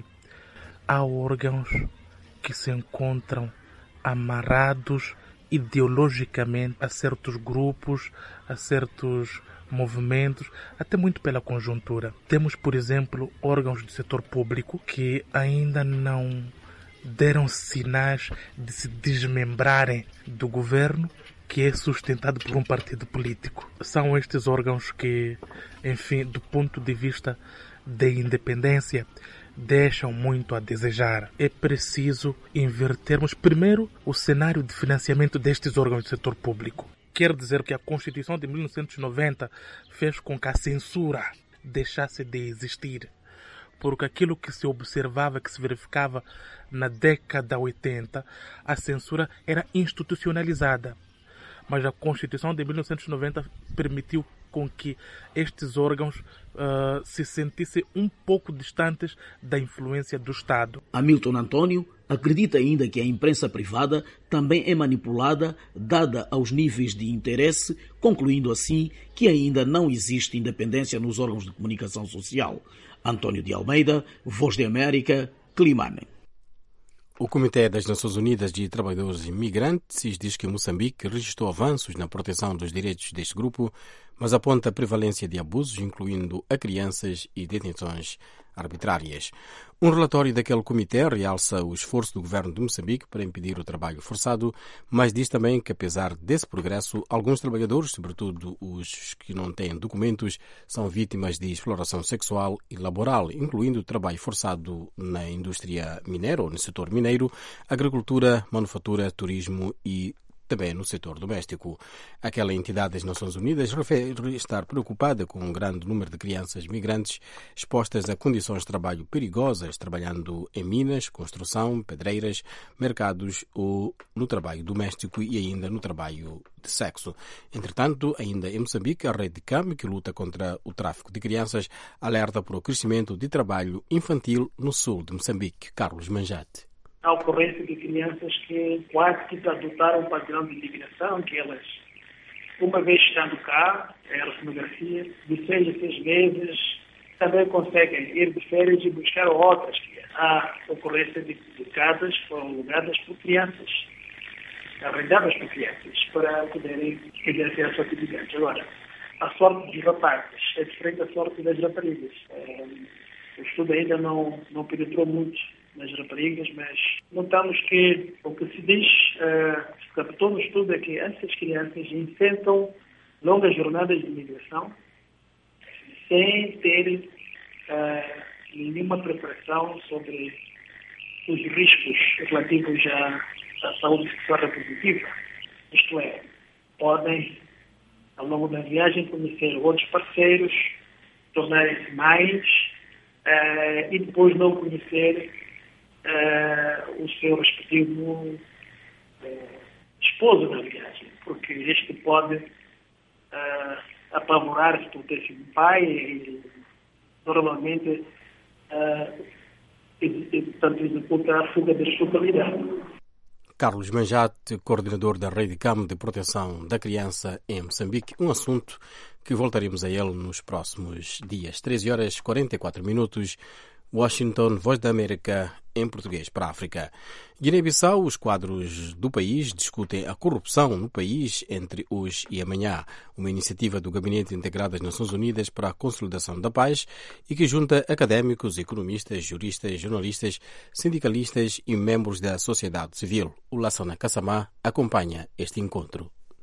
há órgãos que se encontram amarrados ideologicamente a certos grupos, a certos movimentos, até muito pela conjuntura. Temos, por exemplo, órgãos do setor público que ainda não deram sinais de se desmembrarem do governo, que é sustentado por um partido político. São estes órgãos que, enfim, do ponto de vista da independência, deixam muito a desejar. É preciso invertermos primeiro o cenário de financiamento destes órgãos do setor público. Quer dizer que a Constituição de mil novecentos e noventa fez com que a censura deixasse de existir, porque aquilo que se observava, que se verificava na década oitenta, a censura era institucionalizada. Mas a Constituição de mil novecentos e noventa permitiu com que estes órgãos uh, se sentissem um pouco distantes da influência do Estado. Hamilton António acredita ainda que a imprensa privada também é manipulada, dada aos níveis de interesse, concluindo assim que ainda não existe independência nos órgãos de comunicação social. António de Almeida, Voz de América, Climane. O Comitê das Nações Unidas de Trabalhadores Imigrantes diz que Moçambique registrou avanços na proteção dos direitos deste grupo, mas aponta a prevalência de abusos, incluindo a crianças e detenções arbitrárias. Um relatório daquele comitê realça o esforço do governo de Moçambique para impedir o trabalho forçado, mas diz também que, apesar desse progresso, alguns trabalhadores, sobretudo os que não têm documentos, são vítimas de exploração sexual e laboral, incluindo trabalho forçado na indústria mineira ou no setor mineiro, agricultura, manufatura, turismo e também no setor doméstico. Aquela entidade das Nações Unidas refere estar preocupada com um grande número de crianças migrantes expostas a condições de trabalho perigosas, trabalhando em minas, construção, pedreiras, mercados ou no trabalho doméstico e ainda no trabalho de sexo. Entretanto, ainda em Moçambique, a Rede C A M, que luta contra o tráfico de crianças, alerta para o crescimento de trabalho infantil no sul de Moçambique. Carlos Manjate. A ocorrência de crianças que quase que adotaram um padrão de imigração, que elas, uma vez estando cá, é a pornografia, de seis a seis meses, também conseguem ir de férias e buscar outras crianças. Há ocorrência de, de casas que foram alugadas por crianças, arrendadas por crianças, para poderem exercer a sua atividade. Agora, a sorte dos rapazes é diferente da sorte das raparigas. É, o estudo ainda não, não penetrou muito nas raparigas, mas notamos que o que se diz, uh, se captou no estudo, é que essas crianças enfrentam longas jornadas de migração sem ter uh, nenhuma preparação sobre os riscos relativos à, à saúde sexual reprodutiva. Isto é, podem, ao longo da viagem, conhecer outros parceiros, tornarem-se mães uh, e depois não conhecer Uh, o seu respectivo uh, esposo na viagem, porque este pode uh, apavorar-se por ter sido pai e normalmente uh, tanto executa a fuga da responsabilidade. Carlos Manjate, coordenador da Rede C A M de Proteção da Criança em Moçambique, um assunto que voltaremos a ele nos próximos dias. treze horas e quarenta e quatro minutos. Washington, Voz da América, em português para a África. Guiné-Bissau, os quadros do país discutem a corrupção no país entre hoje e amanhã, uma iniciativa do Gabinete Integrado das Nações Unidas para a Consolidação da Paz e que junta académicos, economistas, juristas, jornalistas, sindicalistas e membros da sociedade civil. O Lassana Kassamá acompanha este encontro.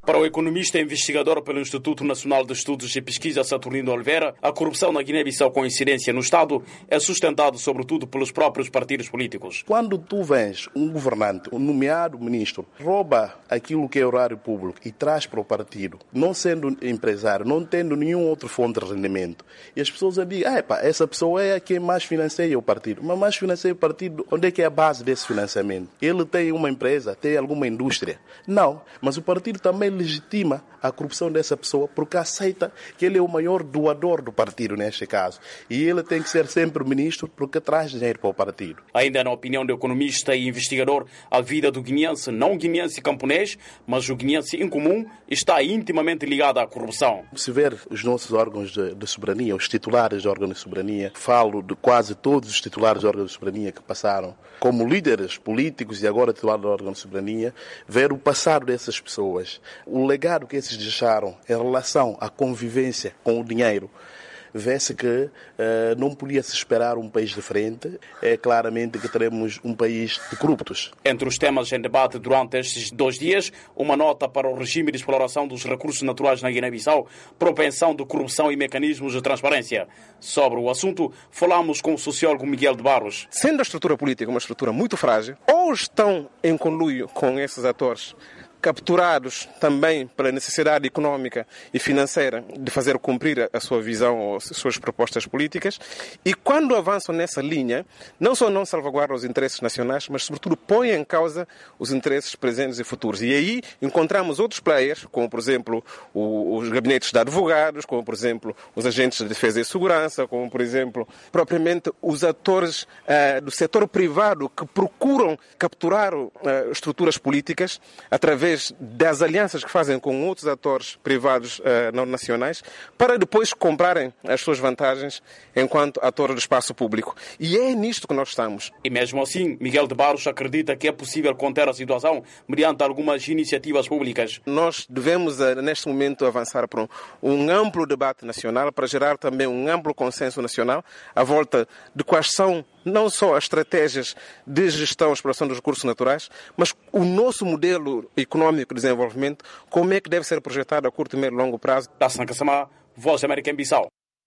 Para o economista e investigador pelo Instituto Nacional de Estudos e Pesquisa Saturnino Oliveira, a corrupção na Guiné-Bissau com incidência no Estado é sustentada sobretudo pelos próprios partidos políticos. Quando tu vens um governante, um nomeado ministro, rouba aquilo que é horário público e traz para o partido, não sendo empresário, não tendo nenhuma outra fonte de rendimento, e as pessoas dizem, ah, epa, essa pessoa é quem mais financia o partido. Mas mais financia o partido, onde é que é a base desse financiamento? Ele tem uma empresa, tem alguma indústria? Não, mas o partido também legitima a corrupção dessa pessoa porque aceita que ele é o maior doador do partido neste caso. E ele tem que ser sempre ministro porque traz dinheiro para o partido. Ainda na opinião do economista e investigador, a vida do guineense, não guineense camponês, mas o guineense em comum, está intimamente ligada à corrupção. Se ver os nossos órgãos de, de soberania, os titulares de órgãos de soberania, falo de quase todos os titulares de órgãos de soberania que passaram como líderes políticos e agora titulares de órgãos de soberania, ver o passado dessas pessoas, o legado que esses deixaram em relação à convivência com o dinheiro, vê-se que uh, não podia-se esperar um país diferente. É claramente que teremos um país de corruptos. Entre os temas em debate durante estes dois dias, uma nota para o regime de exploração dos recursos naturais na Guiné-Bissau, propensão de corrupção e mecanismos de transparência. Sobre o assunto, falamos com o sociólogo Miguel de Barros. Sendo a estrutura política uma estrutura muito frágil, ou estão em conluio com esses atores, capturados também pela necessidade económica e financeira de fazer cumprir a sua visão ou as suas propostas políticas, e quando avançam nessa linha, não só não salvaguardam os interesses nacionais, mas sobretudo põem em causa os interesses presentes e futuros. E aí encontramos outros players, como por exemplo os gabinetes de advogados, como por exemplo os agentes de defesa e segurança, como por exemplo propriamente os atores uh, do setor privado que procuram capturar uh, estruturas políticas através das alianças que fazem com outros atores privados uh, não nacionais, para depois comprarem as suas vantagens enquanto atores do espaço público. E é nisto que nós estamos. E mesmo assim, Miguel de Barros acredita que é possível conter a situação mediante algumas iniciativas públicas. Nós devemos, uh, neste momento, avançar para um, um amplo debate nacional, para gerar também um amplo consenso nacional à volta de quais são não só as estratégias de gestão e exploração dos recursos naturais, mas o nosso modelo económico de desenvolvimento, como é que deve ser projetado a curto, médio e longo prazo. Tassan Kasama, Voz da América em Bissau.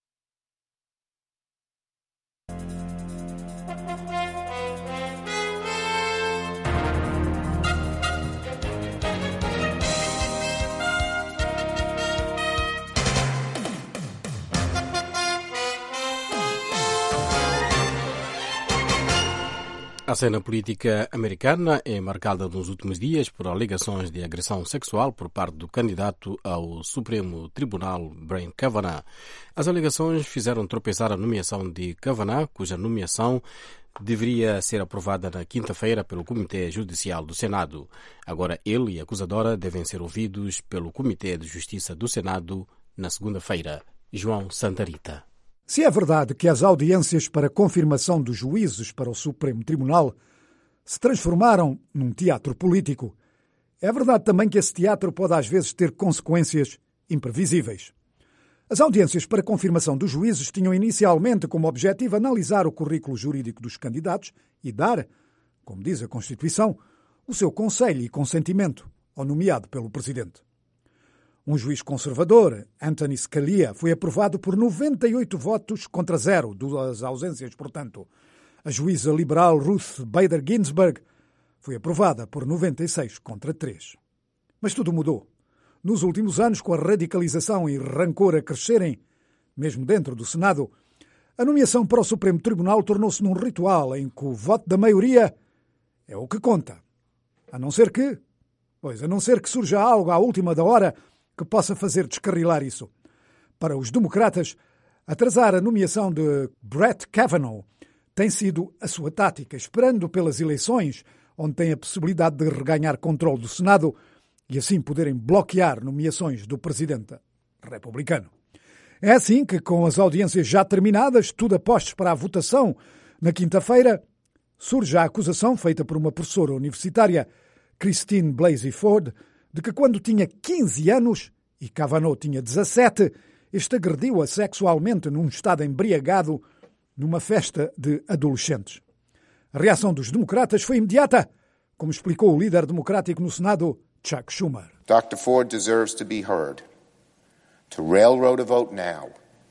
A cena política americana é marcada nos últimos dias por alegações de agressão sexual por parte do candidato ao Supremo Tribunal, Brett Kavanaugh. As alegações fizeram tropeçar a nomeação de Kavanaugh, cuja nomeação deveria ser aprovada na quinta-feira pelo Comitê Judicial do Senado. Agora ele e a acusadora devem ser ouvidos pelo Comitê de Justiça do Senado na segunda-feira. João Santarita. Se é verdade que as audiências para confirmação dos juízes para o Supremo Tribunal se transformaram num teatro político, é verdade também que esse teatro pode às vezes ter consequências imprevisíveis. As audiências para confirmação dos juízes tinham inicialmente como objetivo analisar o currículo jurídico dos candidatos e dar, como diz a Constituição, o seu conselho e consentimento ao nomeado pelo Presidente. Um juiz conservador, Anthony Scalia, foi aprovado por noventa e oito votos contra zero, duas ausências, portanto. A juíza liberal Ruth Bader Ginsburg foi aprovada por noventa e seis contra três. Mas tudo mudou. Nos últimos anos, com a radicalização e rancor a crescerem, mesmo dentro do Senado, a nomeação para o Supremo Tribunal tornou-se num ritual em que o voto da maioria é o que conta. A não ser que, pois, a não ser que surja algo à última da hora que possa fazer descarrilar isso. Para os democratas, atrasar a nomeação de Brett Kavanaugh tem sido a sua tática, esperando pelas eleições, onde tem a possibilidade de reganhar controle do Senado e assim poderem bloquear nomeações do presidente republicano. É assim que, com as audiências já terminadas, tudo a postos para a votação, na quinta-feira, surge a acusação feita por uma professora universitária, Christine Blasey Ford, de que quando tinha quinze anos e Kavanaugh tinha dezassete, este agrediu-a sexualmente num estado embriagado numa festa de adolescentes. A reação dos democratas foi imediata, como explicou o líder democrático no Senado, Chuck Schumer. doutor Ford deserves to be heard. To railroad a vote now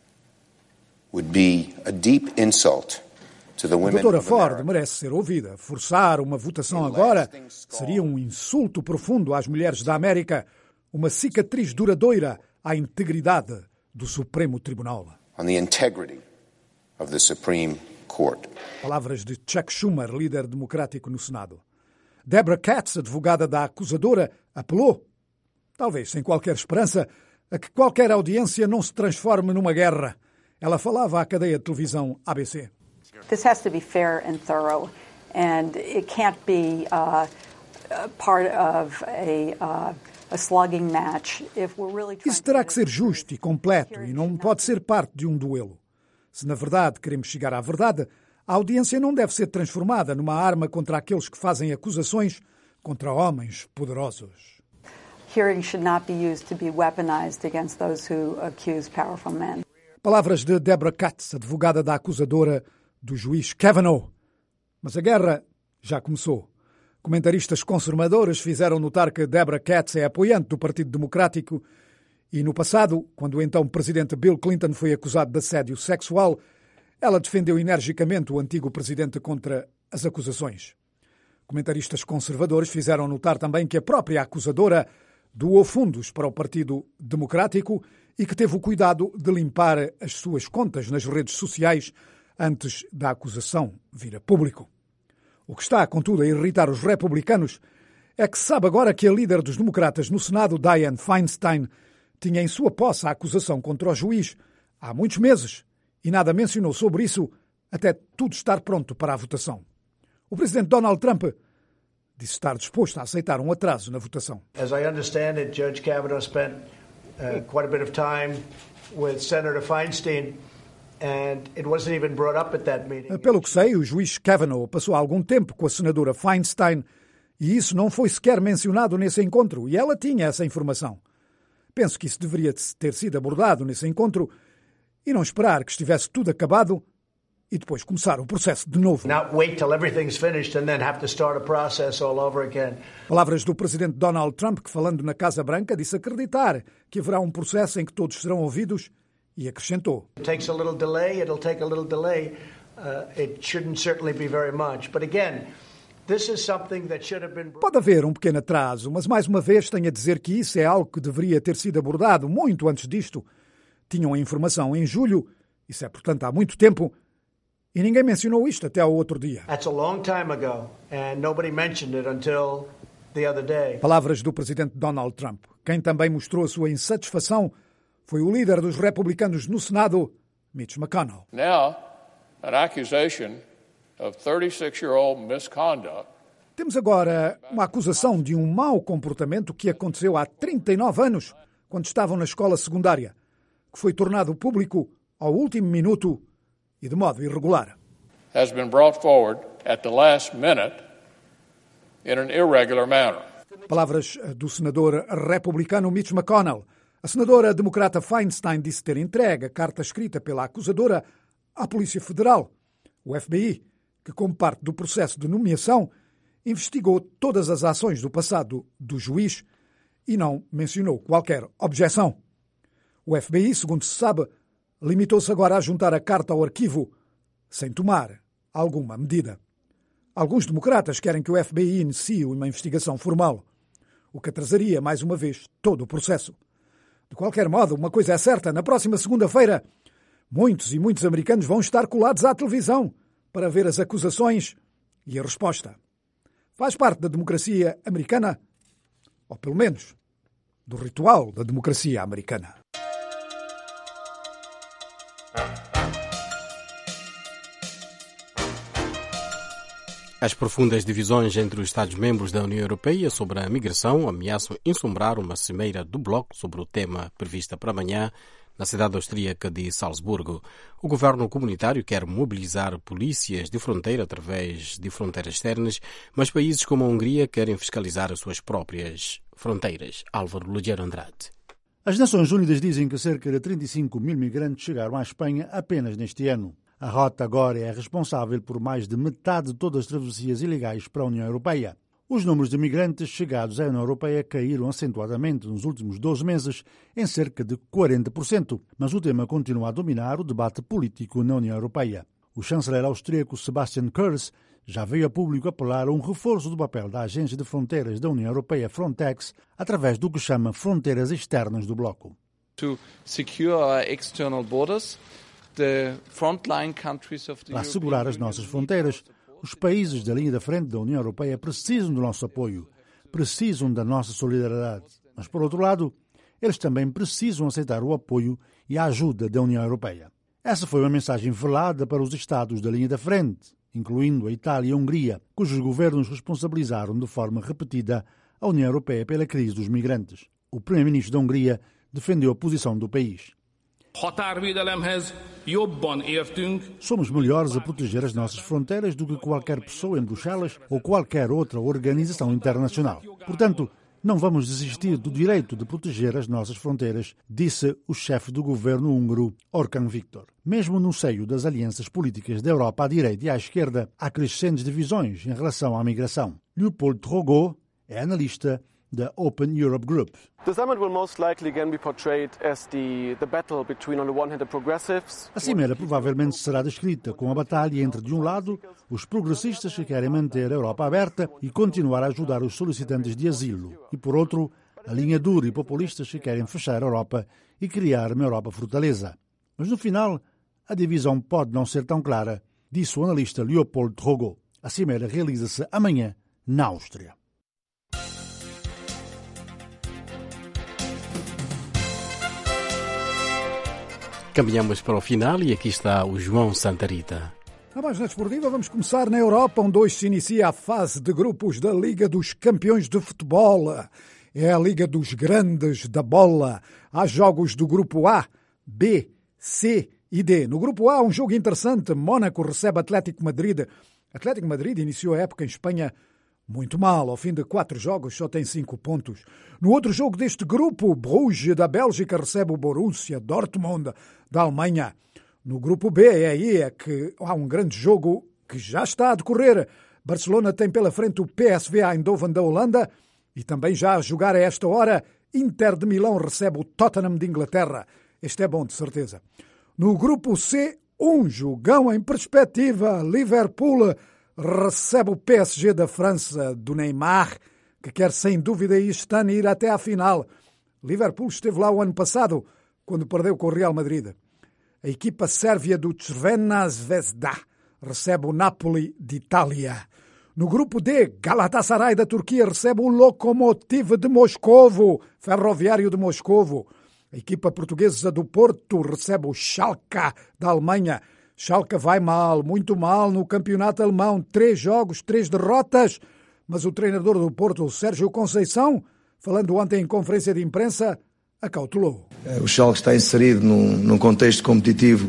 would be a deep insult to the A women doutora of Ford America. merece ser ouvida. Forçar uma votação agora seria um insulto profundo às mulheres da América, uma cicatriz duradoura à integridade do Supremo Tribunal. On the integrity of the Supreme Court. Palavras de Chuck Schumer, líder democrático no Senado. Deborah Katz, advogada da acusadora, apelou, talvez sem qualquer esperança, a que qualquer audiência não se transforme numa guerra. Ela falava à cadeia de televisão A B C. This has to be fair and thorough, and it can't be uh, part of a, uh, a slugging match. If we're really trying Isso terá que ser justo e completo e não pode ser parte de um duelo. Se na verdade queremos chegar à verdade, a audiência não deve ser transformada numa arma contra aqueles que fazem acusações contra homens poderosos. hearings should not be used to be weaponized against those who accuse powerful men. Palavras de Deborah Katz, advogada da acusadora do juiz Kavanaugh. Mas a guerra já começou. Comentaristas conservadores fizeram notar que Deborah Katz é apoiante do Partido Democrático e no passado, quando o então presidente Bill Clinton foi acusado de assédio sexual, ela defendeu energicamente o antigo presidente contra as acusações. Comentaristas conservadores fizeram notar também que a própria acusadora doou fundos para o Partido Democrático e que teve o cuidado de limpar as suas contas nas redes sociais antes da acusação vir a público. O que está, contudo, a irritar os republicanos é que se sabe agora que a líder dos democratas no Senado, Dianne Feinstein, tinha em sua posse a acusação contra o juiz há muitos meses e nada mencionou sobre isso até tudo estar pronto para a votação. O presidente Donald Trump disse estar disposto a aceitar um atraso na votação. As I understand it, Judge Kavanaugh spent uh, quite a bit of time with Senator Feinstein, and it wasn't even brought up at that meeting. Pelo que sei, o juiz Kavanaugh passou algum tempo com a senadora Feinstein e isso não foi sequer mencionado nesse encontro, e ela tinha essa informação. Penso que isso deveria ter sido abordado nesse encontro e não esperar que estivesse tudo acabado e depois começar o processo de novo. Not wait till everything's finished and then have to start a process all over again. Palavras do presidente Donald Trump, que falando na Casa Branca disse acreditar que haverá um processo em que todos serão ouvidos e acrescentou: It takes a little delay, it'll take a little delay. Uh, it shouldn't certainly be very much. But again, this is something that should have been... Pode haver um pequeno atraso, mas mais uma vez tenho a dizer que isso é algo que deveria ter sido abordado muito antes disto. Tinham a informação em julho, isso é portanto há muito tempo, e ninguém mencionou isto até ao outro dia. That's a long time ago, and nobody mentioned it until the other day. Palavras do presidente Donald Trump. Quem também mostrou a sua insatisfação foi o líder dos republicanos no Senado, Mitch McConnell. Now, an accusation of thirty-six-year-old misconduct. Temos agora uma acusação de um mau comportamento que aconteceu há trinta e nove anos, quando estavam na escola secundária, que foi tornado público ao último minuto e de modo irregular. Has been brought forward at the last minute in an irregular manner. Palavras do senador republicano Mitch McConnell. A senadora democrata Feinstein disse ter entregue a carta escrita pela acusadora à Polícia Federal, o F B I, que, como parte do processo de nomeação, investigou todas as ações do passado do juiz e não mencionou qualquer objeção. O F B I, segundo se sabe, limitou-se agora a juntar a carta ao arquivo sem tomar alguma medida. Alguns democratas querem que o F B I inicie uma investigação formal, o que atrasaria mais uma vez todo o processo. De qualquer modo, uma coisa é certa, na próxima segunda-feira, muitos e muitos americanos vão estar colados à televisão para ver as acusações e a resposta. Faz parte da democracia americana, ou pelo menos do ritual da democracia americana. As profundas divisões entre os Estados-membros da União Europeia sobre a migração ameaçam ensombrar uma cimeira do Bloco sobre o tema prevista para amanhã na cidade austríaca de Salzburgo. O governo comunitário quer mobilizar polícias de fronteira através de fronteiras externas, mas países como a Hungria querem fiscalizar as suas próprias fronteiras. Álvaro Legueiro Andrade. As Nações Unidas dizem que cerca de trinta e cinco mil migrantes chegaram à Espanha apenas neste ano. A rota agora é responsável por mais de metade de todas as travessias ilegais para a União Europeia. Os números de migrantes chegados à União Europeia caíram acentuadamente nos últimos doze meses, em cerca de quarenta por cento, mas o tema continua a dominar o debate político na União Europeia. O chanceler austríaco Sebastian Kurz já veio a público apelar a um reforço do papel da Agência de Fronteiras da União Europeia, Frontex, através do que chama fronteiras externas do bloco. To secure our external borders, the frontline countries of the Para assegurar as nossas fronteiras, os países da linha da frente da União Europeia precisam do nosso apoio, precisam da nossa solidariedade. Mas, por outro lado, eles também precisam aceitar o apoio e a ajuda da União Europeia. Essa foi uma mensagem velada para os Estados da linha da frente, incluindo a Itália e a Hungria, cujos governos responsabilizaram de forma repetida a União Europeia pela crise dos migrantes. O primeiro-ministro da Hungria defendeu a posição do país. Somos melhores a proteger as nossas fronteiras do que qualquer pessoa em Bruxelas ou qualquer outra organização internacional. Portanto, não vamos desistir do direito de proteger as nossas fronteiras, disse o chefe do governo húngaro, Orbán Viktor. Mesmo no seio das alianças políticas da Europa à direita e à esquerda, há crescentes divisões em relação à migração. Leopold Trogo é analista da Open Europe Group. The summit will most likely again be portrayed as the, the battle between, on the one hand, the progressives. A cimeira provavelmente será descrita com a batalha entre, de um lado, os progressistas que querem manter a Europa aberta e continuar a ajudar os solicitantes de asilo, e, por outro, a linha dura e populistas que querem fechar a Europa e criar uma Europa fortaleza. Mas, no final, a divisão pode não ser tão clara, disse o analista Leopold Trogo. A cimeira realiza-se amanhã, na Áustria. Caminhamos para o final e aqui está o João Santarita. Na página desportiva vamos começar na Europa, onde hoje se inicia a fase de grupos da Liga dos Campeões de Futebol. É a Liga dos Grandes da Bola. Há jogos do grupo A, B, C e D. No grupo A, um jogo interessante. Mónaco recebe Atlético Madrid. Atlético Madrid iniciou a época em Espanha muito mal. Ao fim de quatro jogos só tem cinco pontos. No outro jogo deste grupo, Bruges da Bélgica recebe o Borussia Dortmund da Alemanha. No grupo B, é aí é que há um grande jogo que já está a decorrer. Barcelona tem pela frente o P S V Eindhoven da Holanda e também já a jogar a esta hora, Inter de Milão recebe o Tottenham de Inglaterra. Este é bom, de certeza. No grupo C, um jogão em perspectiva. Liverpool recebe o P S G da França, do Neymar, que quer sem dúvida este ano ir até à final. Liverpool esteve lá o ano passado, quando perdeu com o Real Madrid. A equipa sérvia do Crvena Zvezda recebe o Napoli de Itália. No grupo D, Galatasaray da Turquia recebe o Lokomotiv de Moscovo, Ferroviário de Moscovo. A equipa portuguesa do Porto recebe o Schalke da Alemanha. Schalke vai mal, muito mal no campeonato alemão. Três jogos, três derrotas. Mas o treinador do Porto, Sérgio Conceição, falando ontem em conferência de imprensa, acautelou. O Schalke está inserido num, num contexto competitivo,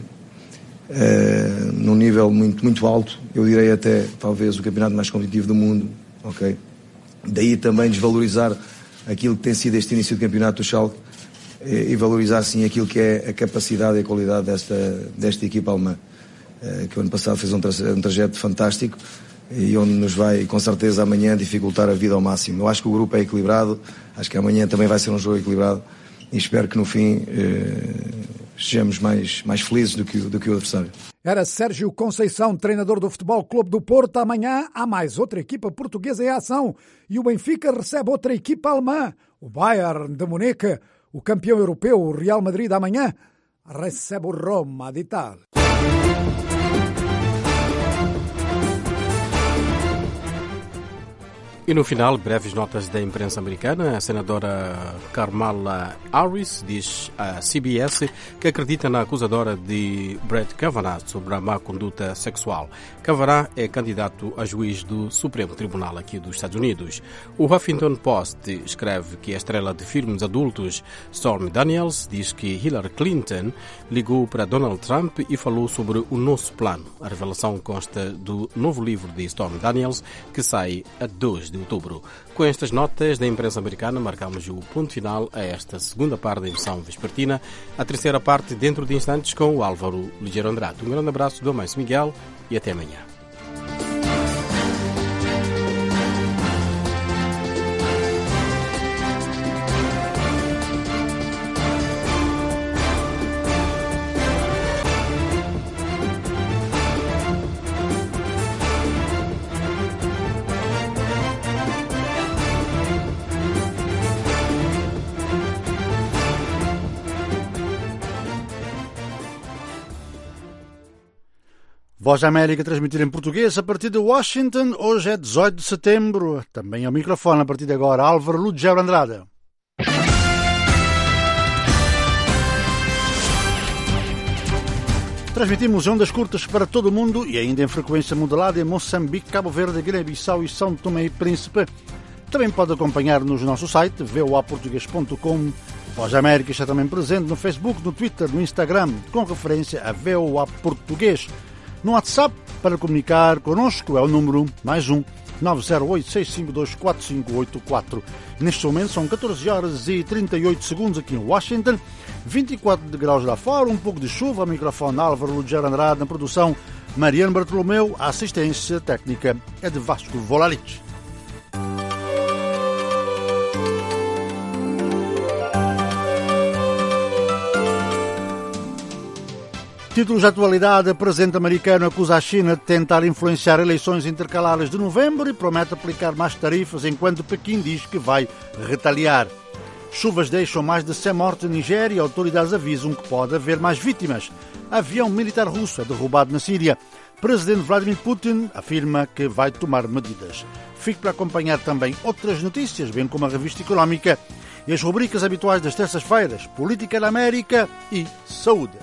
eh, num nível muito, muito alto. Eu direi até, talvez, o campeonato mais competitivo do mundo. Okay? Daí também desvalorizar aquilo que tem sido este início de campeonato do Schalke eh, e valorizar, sim, aquilo que é a capacidade e a qualidade desta, desta equipa alemã, eh, que o ano passado fez um, tra- um trajeto fantástico e onde nos vai, com certeza, amanhã dificultar a vida ao máximo. Eu acho que o grupo é equilibrado, acho que amanhã também vai ser um jogo equilibrado e espero que no fim eh, sejamos mais, mais felizes do que, do que o adversário. Era Sérgio Conceição, treinador do Futebol Clube do Porto. Amanhã há mais outra equipa portuguesa em ação e o Benfica recebe outra equipa alemã, o Bayern de Munique. O campeão europeu, o Real Madrid, amanhã recebe o Roma de Itália. E no final, breves notas da imprensa americana. A senadora Kamala Harris diz à C B S que acredita na acusadora de Brett Kavanaugh sobre a má conduta sexual. Kavanaugh é candidato a juiz do Supremo Tribunal aqui dos Estados Unidos. O Huffington Post escreve que a estrela de filmes adultos Stormy Daniels diz que Hillary Clinton ligou para Donald Trump e falou sobre o nosso plano. A revelação consta do novo livro de Stormy Daniels, que sai a dois de outubro. Com estas notas da imprensa americana, marcamos o ponto final a esta segunda parte da emissão vespertina. A terceira parte dentro de instantes com o Álvaro Ligeiro Andrade. Um grande abraço do Amâncio Miguel e até amanhã. Voz da América transmitir em português a partir de Washington. Hoje é dezoito de setembro. Também ao microfone a partir de agora Álvaro Lugero Andrade. Transmitimos ondas curtas para todo o mundo e ainda em frequência modulada em Moçambique, Cabo Verde, Guiné-Bissau e São Tomé e Príncipe. Também pode acompanhar-nos no nosso site v o a português ponto com. Voz da América está também presente no Facebook, no Twitter, no Instagram, com referência a V O A Português. No WhatsApp, para comunicar connosco, é o número mais um nove zero oito, seis cinco dois, quatro cinco oito quatro. Neste momento são catorze horas e trinta e oito segundos aqui em Washington, vinte e quatro graus lá fora, um pouco de chuva, ao microfone Álvaro Lugero Andrade, na produção Mariano Bartolomeu, a assistência técnica é de Vasco Volalich. Títulos de atualidade: presidente americano acusa a China de tentar influenciar eleições intercalares de novembro e promete aplicar mais tarifas, enquanto Pequim diz que vai retaliar. Chuvas deixam mais de cem mortos na Nigéria e autoridades avisam que pode haver mais vítimas. Avião militar russo é derrubado na Síria. Presidente Vladimir Putin afirma que vai tomar medidas. Fique para acompanhar também outras notícias, bem como a revista económica e as rubricas habituais das terças-feiras: Política na América e Saúde.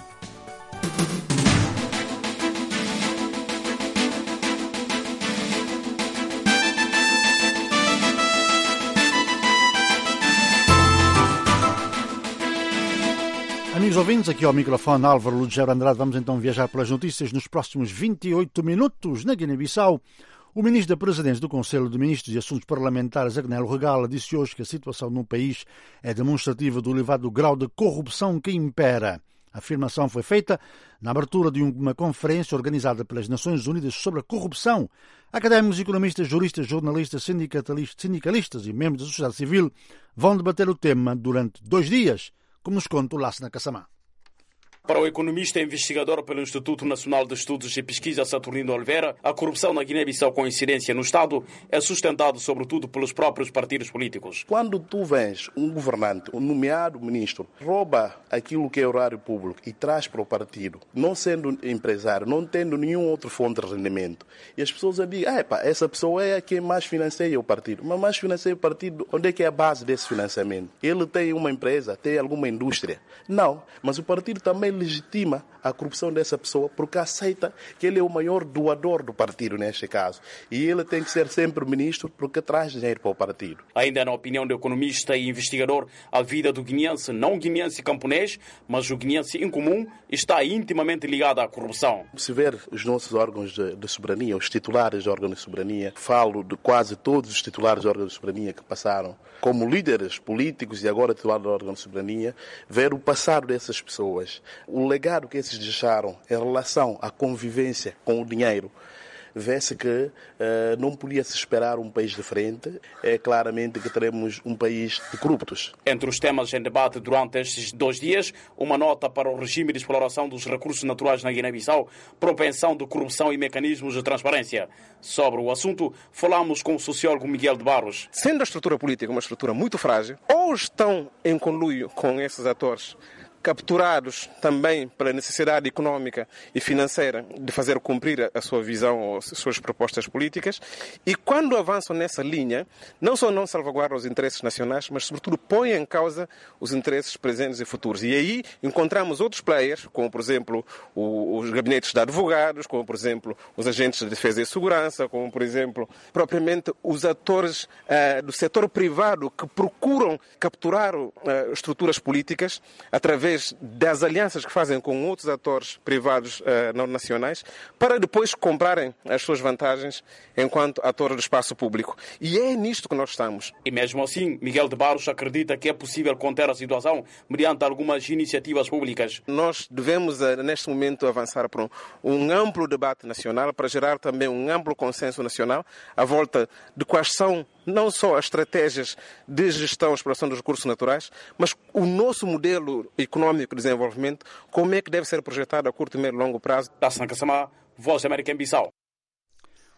Amigos ouvintes, aqui ao microfone Álvaro Lugero Andrade. Vamos então viajar pelas notícias nos próximos vinte e oito minutos. Na Guiné-Bissau, o ministro da Presidência do Conselho de Ministros de Assuntos Parlamentares, Agnello Regala, disse hoje que a situação no país é demonstrativa do elevado grau de corrupção que impera. A afirmação foi feita na abertura de uma conferência organizada pelas Nações Unidas sobre a corrupção. Académicos, economistas, juristas, jornalistas, sindicalistas e membros da sociedade civil vão debater o tema durante dois dias, como nos conta o Lassana Kassamá. Para o economista e investigador pelo Instituto Nacional de Estudos e Pesquisa Saturnino Oliveira, a corrupção na Guiné-Bissau com incidência no Estado é sustentada sobretudo pelos próprios partidos políticos. Quando tu vens um governante, um nomeado ministro, rouba aquilo que é horário público e traz para o partido, não sendo empresário, não tendo nenhum outro fonte de rendimento, e as pessoas dizem, ah, epa, essa pessoa é quem mais financia o partido. Mas mais financia o partido, onde é que é a base desse financiamento? Ele tem uma empresa, tem alguma indústria? Não, mas o partido também legitima a corrupção dessa pessoa porque aceita que ele é o maior doador do partido neste caso. E ele tem que ser sempre ministro porque traz dinheiro para o partido. Ainda na opinião do economista e investigador, a vida do guineense, não guineense camponês, mas o guineense em comum, está intimamente ligada à corrupção. Se ver os nossos órgãos de, de soberania, os titulares de órgãos de soberania, falo de quase todos os titulares de órgãos de soberania que passaram como líderes políticos e agora titulares de órgãos de soberania, ver o passado dessas pessoas. O legado que esses deixaram em relação à convivência com o dinheiro, vê-se que uh, não podia-se esperar um país diferente. É claramente que teremos um país de corruptos. Entre os temas em debate durante estes dois dias, uma nota para o regime de exploração dos recursos naturais na Guiné-Bissau, propensão de corrupção e mecanismos de transparência. Sobre o assunto, falamos com o sociólogo Miguel de Barros. Sendo a estrutura política uma estrutura muito frágil, ou estão em conluio com esses atores, capturados também pela necessidade económica e financeira de fazer cumprir a sua visão ou as suas propostas políticas, e quando avançam nessa linha, não só não salvaguardam os interesses nacionais, mas sobretudo põem em causa os interesses presentes e futuros. E aí encontramos outros players, como por exemplo os gabinetes de advogados, como por exemplo os agentes de defesa e segurança, como por exemplo propriamente os atores uh, do setor privado que procuram capturar uh, estruturas políticas através das alianças que fazem com outros atores privados uh, não nacionais, para depois comprarem as suas vantagens enquanto atores do espaço público. E é nisto que nós estamos. E mesmo assim, Miguel de Barros acredita que é possível conter a situação mediante algumas iniciativas públicas. Nós devemos, uh, neste momento, avançar para um, um amplo debate nacional, para gerar também um amplo consenso nacional à volta de quais são não só as estratégias de gestão e exploração dos recursos naturais, mas o nosso modelo económico de desenvolvimento, como é que deve ser projetado a curto, médio e longo prazo. Lassana Kassamá, Voz da América em Bissau.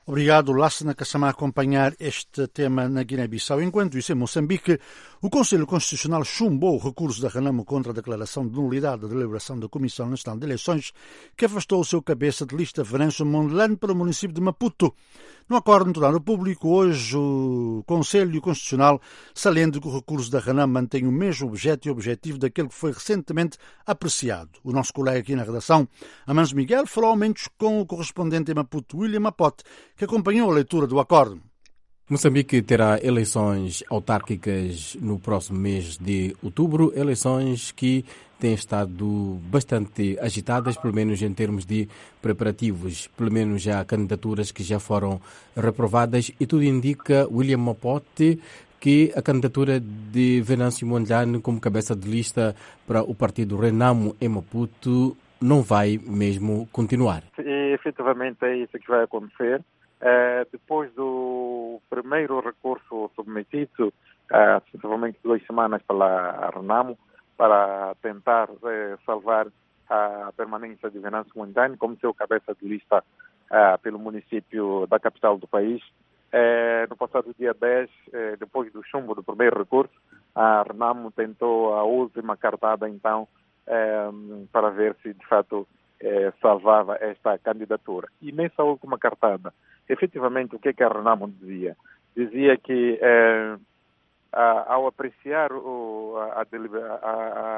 Obrigado, Lassana Kassamá, a acompanhar este tema na Guiné-Bissau. Enquanto isso, em Moçambique, o Conselho Constitucional chumbou o recurso da Renamo contra a declaração de nulidade da deliberação da Comissão Nacional de Eleições, que afastou o seu cabeça de lista, Venâncio Mondlane, para o município de Maputo. No acordo tornado público, hoje o Conselho Constitucional salienta que o recurso da Renamo mantém o mesmo objeto e objetivo daquele que foi recentemente apreciado. O nosso colega aqui na redação, Amanso Miguel, falou ao menos com o correspondente em Maputo, William Apote, que acompanhou a leitura do acordo. Moçambique terá eleições autárquicas no próximo mês de outubro, eleições que têm estado bastante agitadas, pelo menos em termos de preparativos. Pelo menos já há candidaturas que já foram reprovadas e tudo indica, William Mapote, que a candidatura de Venâncio Mondlane como cabeça de lista para o partido Renamo em Maputo não vai mesmo continuar. E, efetivamente é isso que vai acontecer. Uh, depois do primeiro recurso submetido, uh, sensivelmente duas semanas pela Renamo, para tentar uh, salvar a permanência de Venâncio Mondlane como seu cabeça de lista uh, pelo município da capital do país. Uh, no passado dia dez, uh, depois do chumbo do primeiro recurso, a Renamo tentou a última cartada, então, uh, para ver se de fato uh, salvava esta candidatura. E nessa última cartada, efetivamente, o que, é que a Renamo dizia? Dizia que, eh, a, ao apreciar o, a, a,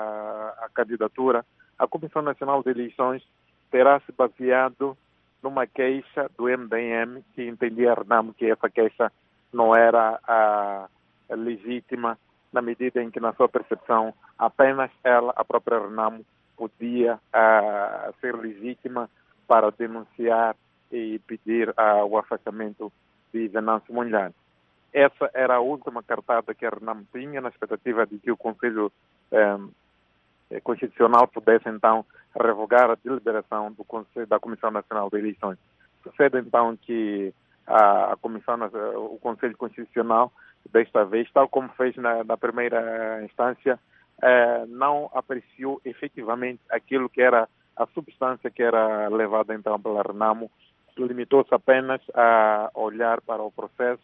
a, a candidatura, a Comissão Nacional de Eleições terá se baseado numa queixa do M D M, que entendia a Renamo que essa queixa não era a, a legítima, na medida em que, na sua percepção, apenas ela, a própria Renamo, podia a, ser legítima para denunciar e pedir uh, o afastamento de Venâncio Mondlane. Essa era a última cartada que a Renamo tinha, na expectativa de que o Conselho um, Constitucional pudesse, então, revogar a deliberação do Conselho, da Comissão Nacional de Eleições. Sucede, então, que a, a Comissão, o Conselho Constitucional, desta vez, tal como fez na, na primeira instância, uh, não apreciou efetivamente aquilo que era a substância que era levada, então, pela Renamo. Limitou-se apenas a olhar para o processo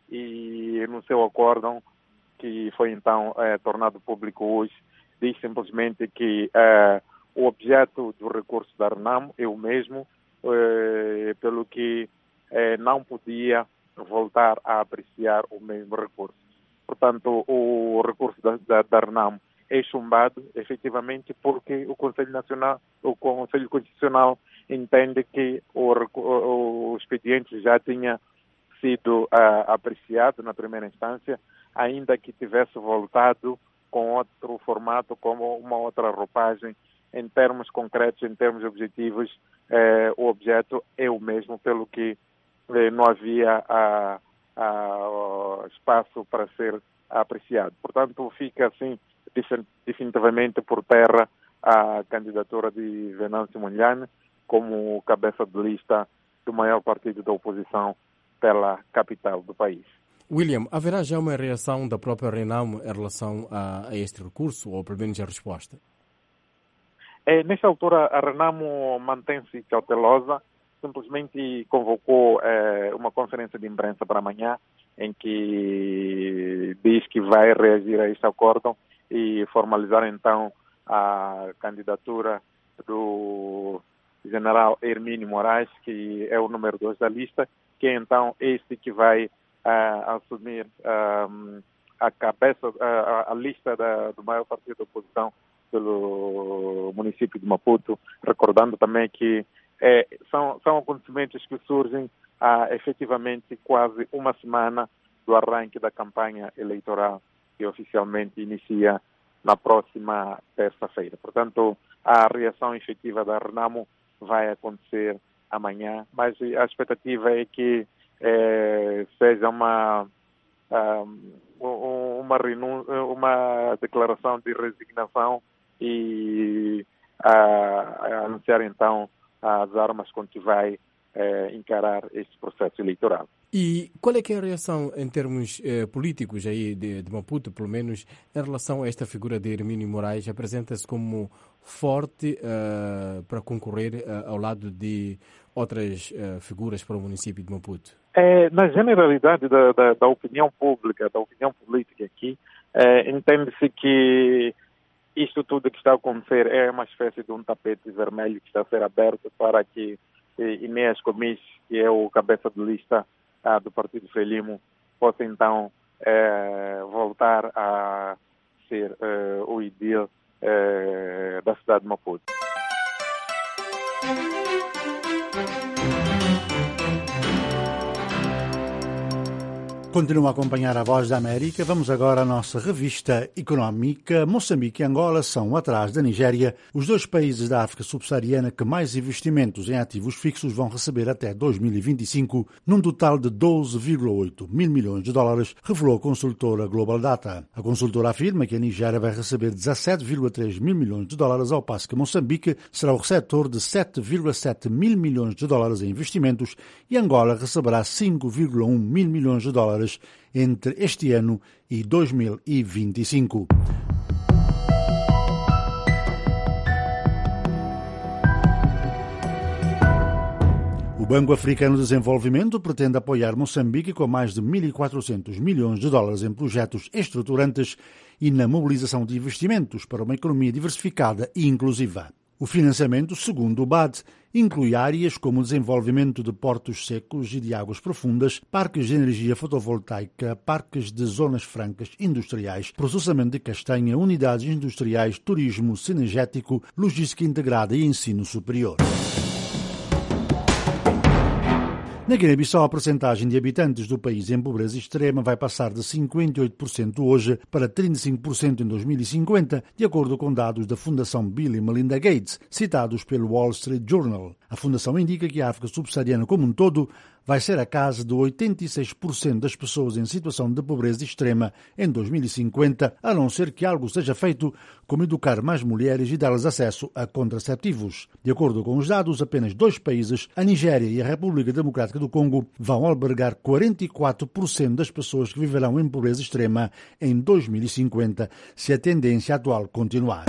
e, no seu acórdão, que foi então eh, tornado público hoje, diz simplesmente que eh, o objeto do recurso da Renamo é o mesmo, eh, pelo que eh, não podia voltar a apreciar o mesmo recurso. Portanto, o recurso da, da, da Renamo é chumbado, efetivamente, porque o Conselho Nacional, o Conselho Constitucional entende que o, o, o expediente já tinha sido uh, apreciado na primeira instância, ainda que tivesse voltado com outro formato, como uma outra roupagem. Em termos concretos, em termos objetivos, eh, o objeto é o mesmo, pelo que eh, não havia uh, uh, espaço para ser apreciado. Portanto, fica assim definitivamente por terra a candidatura de Venâncio Mondlane como cabeça de lista do maior partido da oposição pela capital do país. William, haverá já uma reação da própria Renamo em relação a, a este recurso, ou pelo menos a resposta? É, nesta altura, a Renamo mantém-se cautelosa, simplesmente convocou é, uma conferência de imprensa para amanhã, em que diz que vai reagir a este acordo e formalizar então a candidatura do general Hermínio Moraes, que é o número dois da lista, que é então este que vai uh, assumir um, a cabeça, uh, a lista da, do maior partido da oposição pelo município de Maputo, recordando também que é, são, são acontecimentos que surgem há efetivamente quase uma semana do arranque da campanha eleitoral, que oficialmente inicia na próxima terça-feira. Portanto, a reação efetiva da Renamo vai acontecer amanhã, mas a expectativa é que eh, seja uma, um, uma, renúncia, uma declaração de resignação e a, a anunciar então as armas com que vai eh, encarar este processo eleitoral. E qual é que é a reação em termos eh, políticos aí de, de Maputo, pelo menos, em relação a esta figura de Hermínio Moraes? Apresenta-se como forte uh, para concorrer uh, ao lado de outras uh, figuras para o município de Maputo? É, na generalidade da, da, da opinião pública, da opinião política aqui, é, entende-se que isto tudo que está a acontecer é uma espécie de um tapete vermelho que está a ser aberto para que Inês Gomes, que é o cabeça de lista ah, do Partido Frelimo, possa então eh, voltar a ser eh, o edil eh, da cidade de Maputo. Continua a acompanhar a Voz da América. Vamos agora à nossa revista económica. Moçambique e Angola são, atrás da Nigéria, os dois países da África subsaariana que mais investimentos em ativos fixos vão receber até dois mil e vinte e cinco, num total de doze vírgula oito mil milhões de dólares, revelou a consultora Global Data. A consultora afirma que a Nigéria vai receber dezassete vírgula três mil milhões de dólares, ao passo que Moçambique será o receptor de sete vírgula sete mil milhões de dólares em investimentos e Angola receberá cinco vírgula um mil milhões de dólares entre este ano e dois mil e vinte e cinco. O Banco Africano de Desenvolvimento pretende apoiar Moçambique com mais de mil e quatrocentos milhões de dólares em projetos estruturantes e na mobilização de investimentos para uma economia diversificada e inclusiva. O financiamento, segundo o B A D, inclui áreas como o desenvolvimento de portos secos e de águas profundas, parques de energia fotovoltaica, parques de zonas francas industriais, processamento de castanha, unidades industriais, turismo cinegético, logística integrada e ensino superior. Na Guiné-Bissau, a percentagem de habitantes do país em pobreza extrema vai passar de cinquenta e oito por cento hoje para trinta e cinco por cento em dois mil e cinquenta, de acordo com dados da Fundação Bill e Melinda Gates, citados pelo Wall Street Journal. A Fundação indica que a África subsaariana como um todo vai ser a casa de oitenta e seis por cento das pessoas em situação de pobreza extrema em dois mil e cinquenta, a não ser que algo seja feito, como educar mais mulheres e dar-lhes acesso a contraceptivos. De acordo com os dados, apenas dois países, a Nigéria e a República Democrática do Congo, vão albergar quarenta e quatro por cento das pessoas que viverão em pobreza extrema em dois mil e cinquenta, se a tendência atual continuar.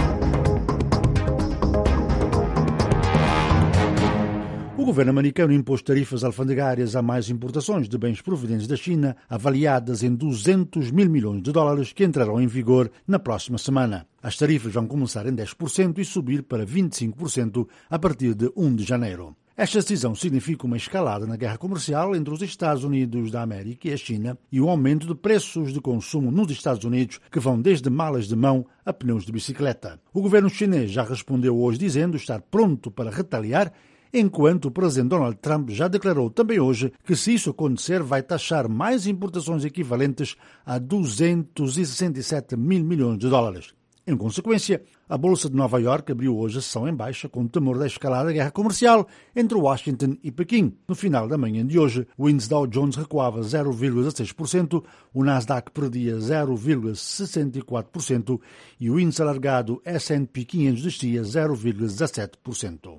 O governo americano impôs tarifas alfandegárias a mais importações de bens provenientes da China, avaliadas em duzentos mil milhões de dólares, que entrarão em vigor na próxima semana. As tarifas vão começar em dez por cento e subir para vinte e cinco por cento a partir de primeiro de janeiro. Esta decisão significa uma escalada na guerra comercial entre os Estados Unidos da América e a China e um aumento de preços de consumo nos Estados Unidos que vão desde malas de mão a pneus de bicicleta. O governo chinês já respondeu hoje dizendo estar pronto para retaliar, enquanto o presidente Donald Trump já declarou também hoje que, se isso acontecer, vai taxar mais importações equivalentes a duzentos e sessenta e sete mil milhões de dólares. Em consequência, a Bolsa de Nova Iorque abriu hoje a sessão em baixa com o temor da escalada da guerra comercial entre Washington e Pequim. No final da manhã de hoje, o índice Dow Jones recuava zero vírgula dezasseis por cento, o Nasdaq perdia zero vírgula sessenta e quatro por cento e o índice alargado S and P quinhentos descia zero vírgula dezassete por cento.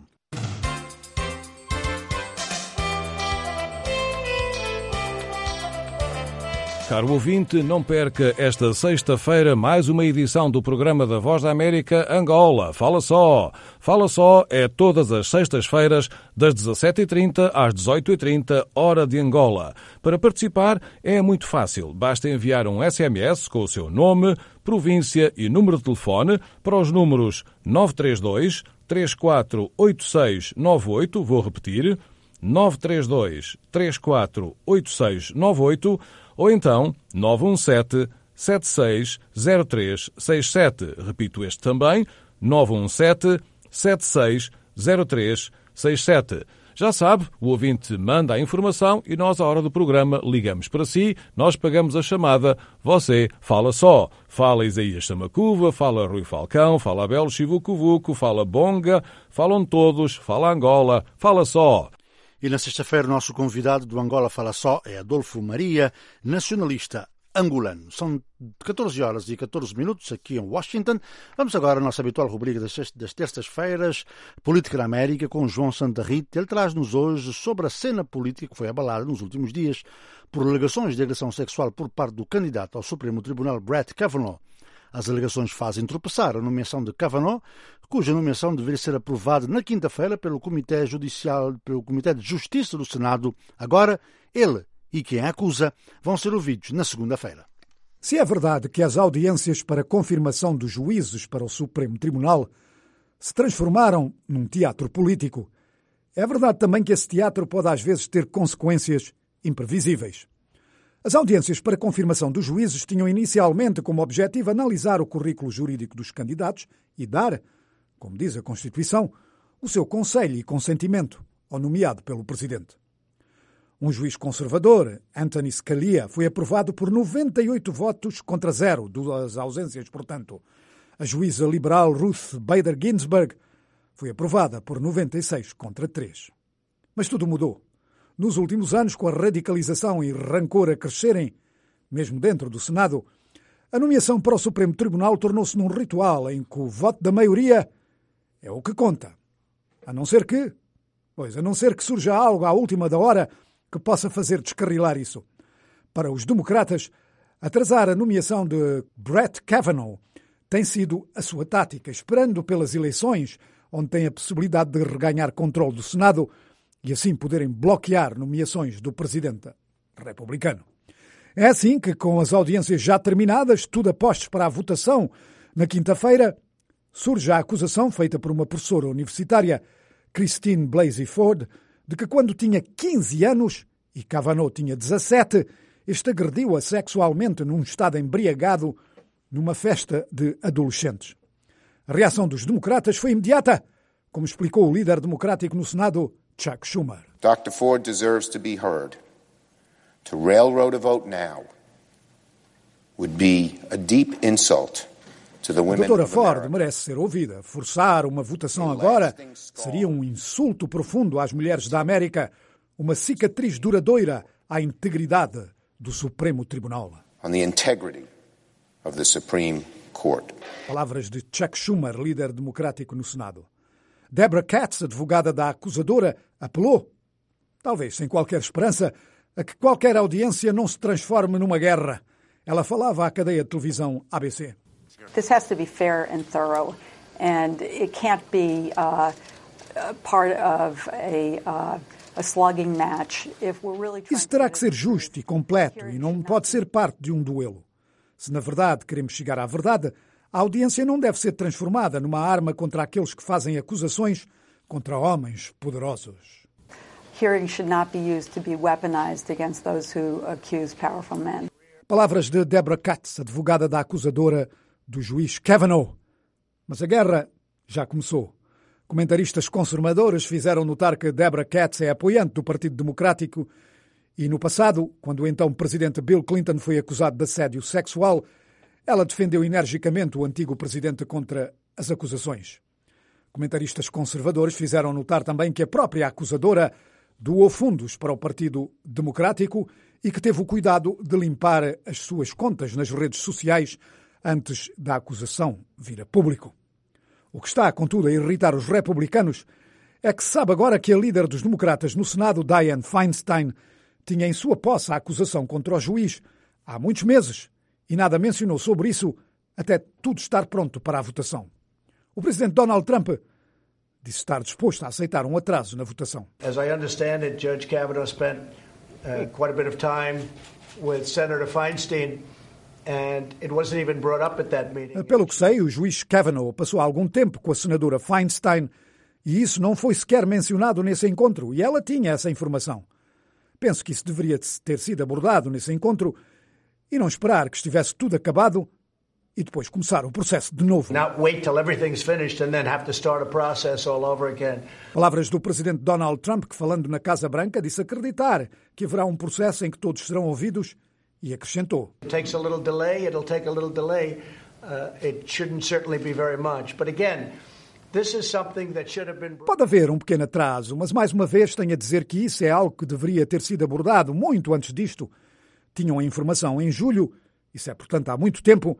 Caro ouvinte, não perca esta sexta-feira mais uma edição do programa da Voz da América Angola. Fala só! Fala só é todas as sextas-feiras, das dezassete e trinta às dezoito e trinta, hora de Angola. Para participar é muito fácil. Basta enviar um S M S com o seu nome, província e número de telefone para os números nove três dois, três quatro oito seis nove oito, vou repetir, nove três dois, três quatro oito seis nove oito, ou então nove um sete, sete seis zero três seis sete. Repito este também, nove um sete, sete seis zero três seis sete. Já sabe, o ouvinte manda a informação e nós, à hora do programa, ligamos para si, nós pagamos a chamada, você fala só. Fala Isaías Samacuva, fala Rui Falcão, fala Abel Chivucuvuco, fala Bonga, falam todos, fala Angola, fala só. E na sexta-feira o nosso convidado do Angola Fala Só é Adolfo Maria, nacionalista angolano. São catorze horas e catorze minutos aqui em Washington. Vamos agora à nossa habitual rubrica das terças-feiras, Política na América, com João Santa Rita. Ele traz-nos hoje sobre a cena política que foi abalada nos últimos dias por alegações de agressão sexual por parte do candidato ao Supremo Tribunal Brett Kavanaugh. As alegações fazem tropeçar a nomeação de Kavanaugh, cuja nomeação deveria ser aprovada na quinta-feira pelo Comitê Judicial, pelo Comitê de Justiça do Senado. Agora, ele e quem a acusa vão ser ouvidos na segunda-feira. Se é verdade que as audiências para confirmação dos juízes para o Supremo Tribunal se transformaram num teatro político, é verdade também que esse teatro pode às vezes ter consequências imprevisíveis. As audiências para confirmação dos juízes tinham inicialmente como objetivo analisar o currículo jurídico dos candidatos e dar, como diz a Constituição, o seu conselho e consentimento ao nomeado pelo Presidente. Um juiz conservador, Anthony Scalia, foi aprovado por noventa e oito votos contra zero, duas ausências, portanto. A juíza liberal Ruth Bader Ginsburg foi aprovada por noventa e seis contra três. Mas tudo mudou. Nos últimos anos, com a radicalização e rancor a crescerem, mesmo dentro do Senado, a nomeação para o Supremo Tribunal tornou-se num ritual em que o voto da maioria é o que conta. A não ser que, pois, a não ser que surja algo à última da hora que possa fazer descarrilar isso. Para os democratas, atrasar a nomeação de Brett Kavanaugh tem sido a sua tática, esperando pelas eleições, onde tem a possibilidade de reganhar controle do Senado e assim poderem bloquear nomeações do presidente republicano. É assim que, com as audiências já terminadas, tudo apostos para a votação, na quinta-feira, surge a acusação feita por uma professora universitária, Christine Blasey Ford, de que quando tinha quinze anos e Kavanaugh tinha dezassete, este agrediu-a sexualmente num estado embriagado numa festa de adolescentes. A reação dos democratas foi imediata, como explicou o líder democrático no Senado, Chuck Schumer. Doctor Ford deserves to be heard. To railroad a vote now would be a deep insult to the women A doutora of Ford America. merece ser ouvida. Forçar uma votação agora seria um insulto profundo às mulheres da América, uma cicatriz duradoura à integridade do Supremo Tribunal. On the integrity of the Supreme Court. Palavras de Chuck Schumer, líder democrático no Senado. Deborah Katz, advogada da acusadora, apelou, talvez sem qualquer esperança, a que qualquer audiência não se transforme numa guerra. Ela falava à cadeia de televisão A B C. This has to be fair and thorough, and it can't be uh, part of a, uh, a slugging match. If we're really trying Isso terá que ser justo e completo e não pode ser parte de um duelo. Se na verdade queremos chegar à verdade, a audiência não deve ser transformada numa arma contra aqueles que fazem acusações contra homens poderosos. Hearings should not be used to be weaponized against those who accuse powerful men. Palavras de Deborah Katz, advogada da acusadora do juiz Kavanaugh. Mas a guerra já começou. Comentaristas conservadores fizeram notar que Deborah Katz é apoiante do Partido Democrático e no passado, quando o então presidente Bill Clinton foi acusado de assédio sexual, ela defendeu energicamente o antigo presidente contra as acusações. Comentaristas conservadores fizeram notar também que a própria acusadora doou fundos para o Partido Democrático e que teve o cuidado de limpar as suas contas nas redes sociais antes da acusação vir a público. O que está, contudo, a irritar os republicanos é que se sabe agora que a líder dos democratas no Senado, Dianne Feinstein, tinha em sua posse a acusação contra o juiz há muitos meses e nada mencionou sobre isso até tudo estar pronto para a votação. O presidente Donald Trump disse estar disposto a aceitar um atraso na votação. As I understand it, Judge Kavanaugh spent uh, quite a bit of time with Senator Feinstein, and it wasn't even brought up at that meeting. Pelo que sei, o juiz Kavanaugh passou algum tempo com a senadora Feinstein e isso não foi sequer mencionado nesse encontro, e ela tinha essa informação. Penso que isso deveria ter sido abordado nesse encontro e não esperar que estivesse tudo acabado e depois começar o processo de novo. Not wait till everything's finished and then have to start a process all over again. Palavras do presidente Donald Trump, que falando na Casa Branca disse acreditar que haverá um processo em que todos serão ouvidos e acrescentou. It takes a little delay, it'll take a little delay. Uh, it shouldn't certainly be very much. But again, this is something that should have been... Pode haver um pequeno atraso, mas mais uma vez tenho a dizer que isso é algo que deveria ter sido abordado muito antes disto. Tinham a informação em julho, isso é portanto há muito tempo,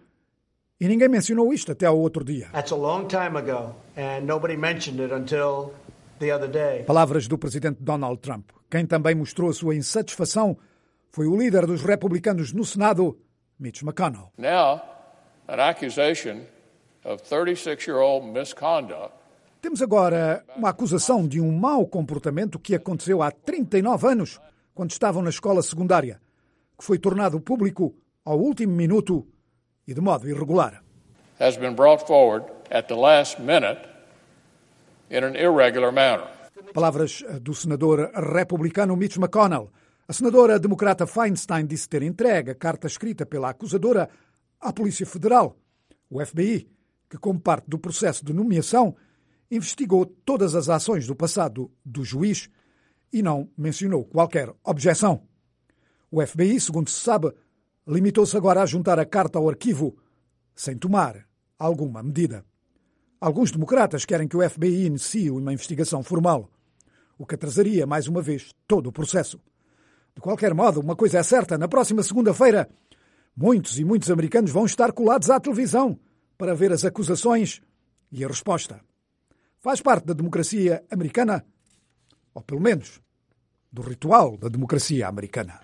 e ninguém mencionou isto até ao outro dia. That's a long time ago, and nobody mentioned it until the other day. Palavras do presidente Donald Trump. Quem também mostrou a sua insatisfação foi o líder dos republicanos no Senado, Mitch McConnell. Now, an accusation of thirty-six-year-old misconduct. Temos agora uma acusação de um mau comportamento que aconteceu há trinta e nove anos, quando estavam na escola secundária, que foi tornado público ao último minuto e de modo irregular. Has been brought forward at the last minute in an irregular manner. Palavras do senador republicano Mitch McConnell. A senadora democrata Feinstein disse ter entregue a carta escrita pela acusadora à Polícia Federal, o F B I, que, como parte do processo de nomeação, investigou todas as ações do passado do juiz e não mencionou qualquer objeção. O F B I, segundo se sabe, limitou-se agora a juntar a carta ao arquivo, sem tomar alguma medida. Alguns democratas querem que o F B I inicie uma investigação formal, o que atrasaria mais uma vez todo o processo. De qualquer modo, uma coisa é certa, na próxima segunda-feira, muitos e muitos americanos vão estar colados à televisão para ver as acusações e a resposta. Faz parte da democracia americana, ou pelo menos do ritual da democracia americana.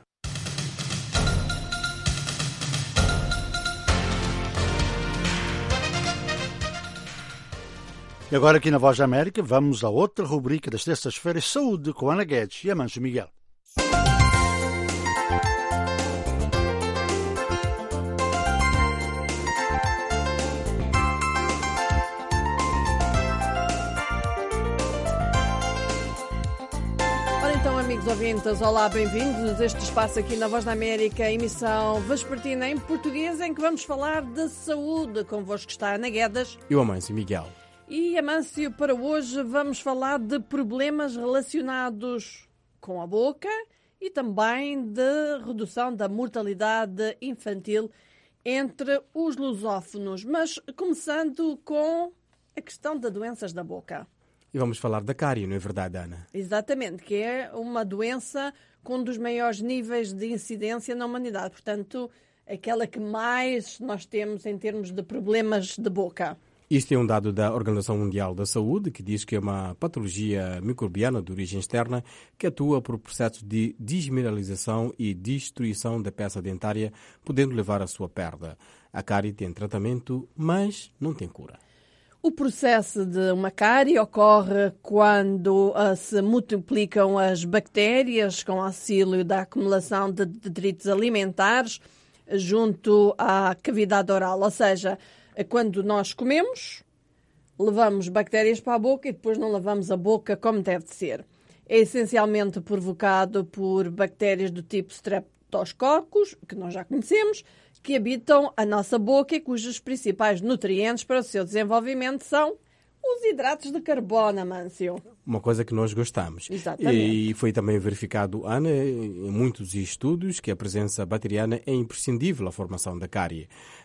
E agora aqui na Voz da América vamos a outra rubrica das terças-feiras, Saúde, com Ana Guedes e Amancio Miguel. Amigos ouvintes, olá, bem-vindos a este espaço aqui na Voz da América, emissão vespertina em português, em que vamos falar de saúde. Convosco está Ana Guedes e o Amancio Miguel. E, Amancio, para hoje vamos falar de problemas relacionados com a boca e também de redução da mortalidade infantil entre os lusófonos, mas começando com a questão de doenças da boca. E vamos falar da cárie, não é verdade, Ana? Exatamente, que é uma doença com um dos maiores níveis de incidência na humanidade. Portanto, aquela que mais nós temos em termos de problemas de boca. Isto é um dado da Organização Mundial da Saúde, que diz que é uma patologia microbiana de origem externa que atua por processo de desmineralização e destruição da peça dentária, podendo levar à sua perda. A cárie tem tratamento, mas não tem cura. O processo de uma cárie ocorre quando uh, se multiplicam as bactérias com auxílio da acumulação de detritos alimentares junto à cavidade oral. Ou seja, quando nós comemos, levamos bactérias para a boca e depois não lavamos a boca como deve de ser. É essencialmente provocado por bactérias do tipo Streptococcus, que nós já conhecemos, que habitam a nossa boca e cujos principais nutrientes para o seu desenvolvimento são os hidratos de carbono, Amancio. Uma coisa que nós gostamos. Exatamente. E foi também verificado, Ana, em muitos estudos, que a presença bacteriana é imprescindível à formação da cárie.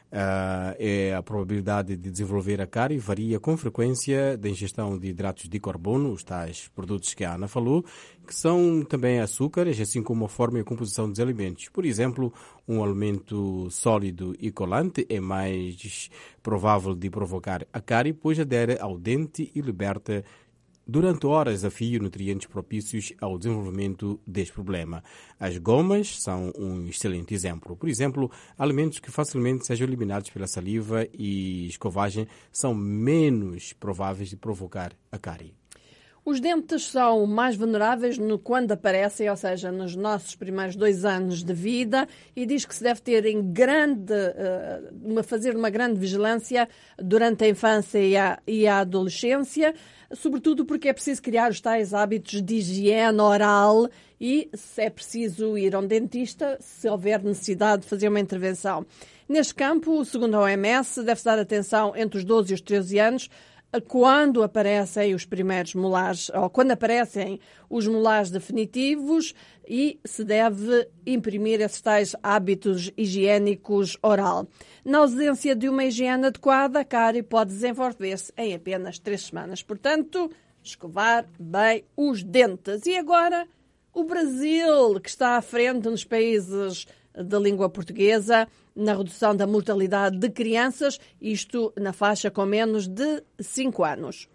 Uh, é a probabilidade de desenvolver a cárie varia com frequência da ingestão de hidratos de carbono, os tais produtos que a Ana falou, que são também açúcares, assim como a forma e a composição dos alimentos. Por exemplo, um alimento sólido e colante é mais provável de provocar a cárie, pois adere ao dente e liberta durante horas a fio nutrientes propícios ao desenvolvimento deste problema. As gomas são um excelente exemplo. Por exemplo, alimentos que facilmente sejam eliminados pela saliva e escovagem são menos prováveis de provocar a cárie. Os dentes são mais vulneráveis no, quando aparecem, ou seja, nos nossos primeiros dois anos de vida, e diz que se deve ter em grande, uh, uma, fazer uma grande vigilância durante a infância e a, e a adolescência, sobretudo porque é preciso criar os tais hábitos de higiene oral e se é preciso ir a um dentista se houver necessidade de fazer uma intervenção. Neste campo, segundo a O M S, deve-se dar atenção entre os doze e os treze anos, quando aparecem os primeiros molares, ou quando aparecem os molares definitivos, e se deve imprimir esses tais hábitos higiênicos oral. Na ausência de uma higiene adequada, a cárie pode desenvolver-se em apenas três semanas. Portanto, escovar bem os dentes. E agora, o Brasil, que está à frente nos países da língua portuguesa na redução da mortalidade de crianças, isto na faixa com menos de cinco anos.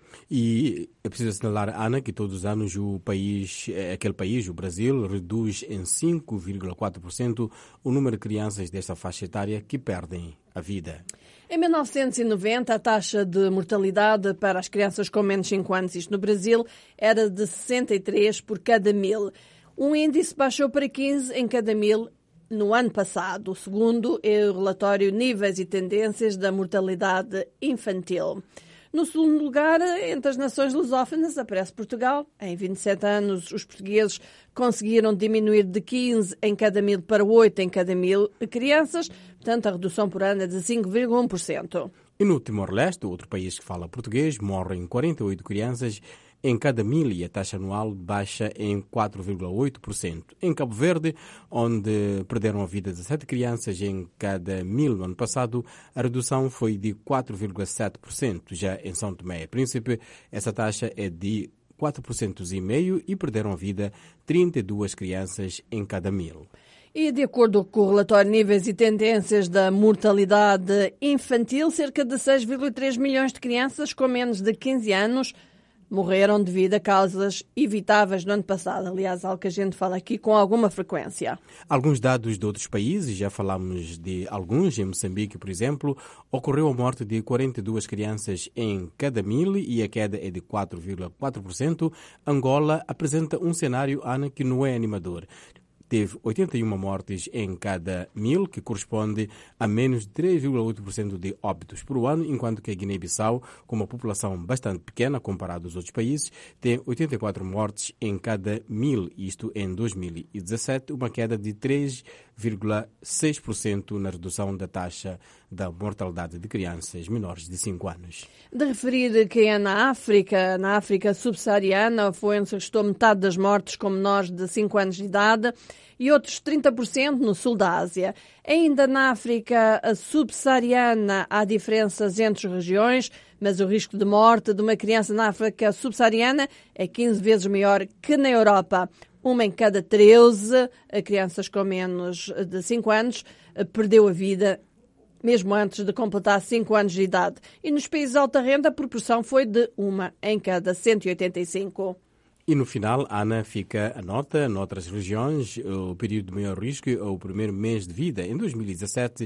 E é preciso assinalar, Ana, que todos os anos o país, aquele país, o Brasil, reduz em cinco vírgula quatro por cento o número de crianças desta faixa etária que perdem a vida. Em mil novecentos e noventa, a taxa de mortalidade para as crianças com menos de cinco anos, isto no Brasil, era de sessenta e três por cada mil. Um índice baixou para quinze em cada mil no ano passado. O segundo é o relatório Níveis e Tendências da Mortalidade Infantil. No segundo lugar, entre as nações lusófonas, aparece Portugal. Em vinte e sete anos, os portugueses conseguiram diminuir de quinze em cada mil para oito em cada mil crianças. Portanto, a redução por ano é de cinco vírgula um por cento. E no Timor-Leste, outro país que fala português, morrem quarenta e oito crianças em cada mil e a taxa anual baixa em quatro vírgula oito por cento. Em Cabo Verde, onde perderam a vida dezessete crianças em cada mil no ano passado, a redução foi de quatro vírgula sete por cento. Já em São Tomé e Príncipe, essa taxa é de quatro por cento e meio e perderam a vida trinta e duas crianças em cada mil. E, de acordo com o relatório Níveis e Tendências da Mortalidade Infantil, cerca de seis vírgula três milhões de crianças com menos de quinze anos morreram devido a causas evitáveis no ano passado. Aliás, algo que a gente fala aqui com alguma frequência. Alguns dados de outros países, já falamos de alguns. Em Moçambique, por exemplo, ocorreu a morte de quarenta e duas crianças em cada mil e a queda é de quatro vírgula quatro por cento. Angola apresenta um cenário, Ana, que não é animador. Teve oitenta e uma mortes em cada mil, que corresponde a menos de três vírgula oito por cento de óbitos por ano, enquanto que a Guiné-Bissau, com uma população bastante pequena comparado aos outros países, tem oitenta e quatro mortes em cada mil, isto em dois mil e dezassete, uma queda de três vírgula seis por cento na redução da taxa da mortalidade de crianças menores de cinco anos. De referir que é na África, na África subsaariana, foi onde se registrou metade das mortes com menores de cinco anos de idade e outros trinta por cento no sul da Ásia. Ainda na África subsaariana há diferenças entre as regiões, mas o risco de morte de uma criança na África subsaariana é quinze vezes maior que na Europa. Uma em cada treze crianças com menos de cinco anos perdeu a vida mesmo antes de completar cinco anos de idade. E nos países de alta renda a proporção foi de uma em cada cento e oitenta e cinco. E no final, Ana, fica a nota, noutras regiões, o período de maior risco é o primeiro mês de vida. Em dois mil e dezassete,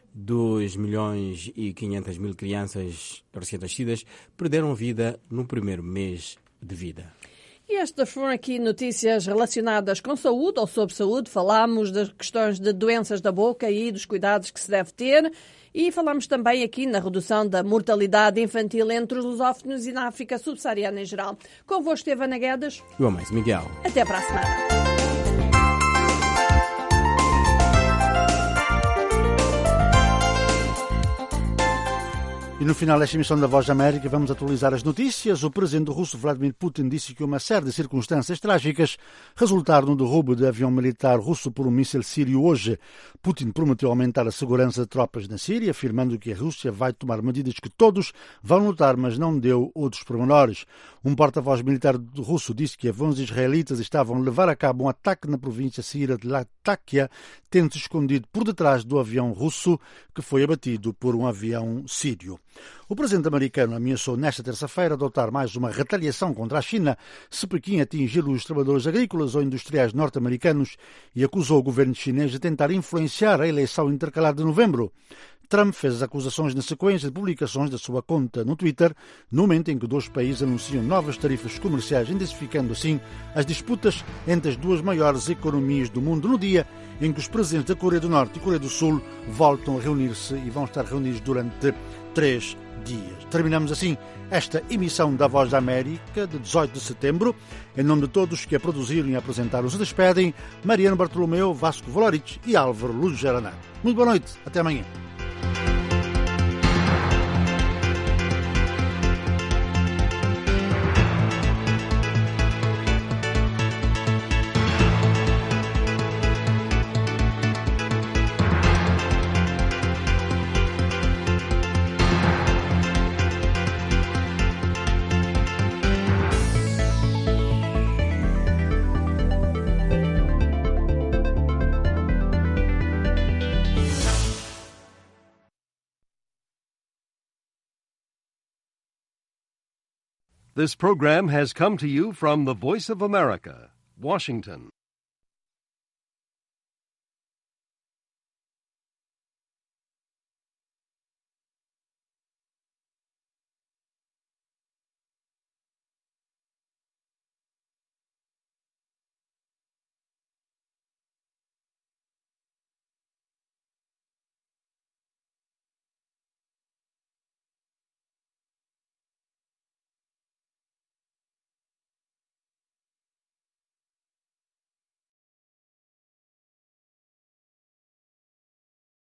dois milhões e quinhentas mil crianças recém-nascidas perderam vida no primeiro mês de vida. E estas foram aqui notícias relacionadas com saúde ou sobre saúde. Falámos das questões de doenças da boca e dos cuidados que se deve ter. E falámos também aqui na redução da mortalidade infantil entre os lusófonos e na África subsaariana em geral. Convosco esteve Ana Guedes. E o mais Miguel. Até para a semana. E no final desta emissão da Voz da América vamos atualizar as notícias. O presidente russo Vladimir Putin disse que uma série de circunstâncias trágicas resultaram no derrubo de avião militar russo por um míssil sírio hoje. Putin prometeu aumentar a segurança de tropas na Síria, afirmando que a Rússia vai tomar medidas que todos vão notar, mas não deu outros pormenores. Um porta-voz militar russo disse que aviões israelitas estavam a levar a cabo um ataque na província síria de Latakia, tendo-se escondido por detrás do avião russo que foi abatido por um avião sírio. O presidente americano ameaçou nesta terça-feira adotar mais uma retaliação contra a China se Pequim atingir os trabalhadores agrícolas ou industriais norte-americanos e acusou o governo chinês de tentar influenciar a eleição intercalar de novembro. Trump fez as acusações na sequência de publicações da sua conta no Twitter, no momento em que dois países anunciam novas tarifas comerciais, intensificando assim as disputas entre as duas maiores economias do mundo, no dia em que os presidentes da Coreia do Norte e Coreia do Sul voltam a reunir-se e vão estar reunidos durante três dias. Terminamos assim esta emissão da Voz da América de dezoito de setembro. Em nome de todos que a produziram e a apresentaram se despedem Mariano Bartolomeu, Vasco Valorich e Álvaro Luz Geranado. Muito boa noite, até amanhã. This program has come to you from the Voice of America, Washington.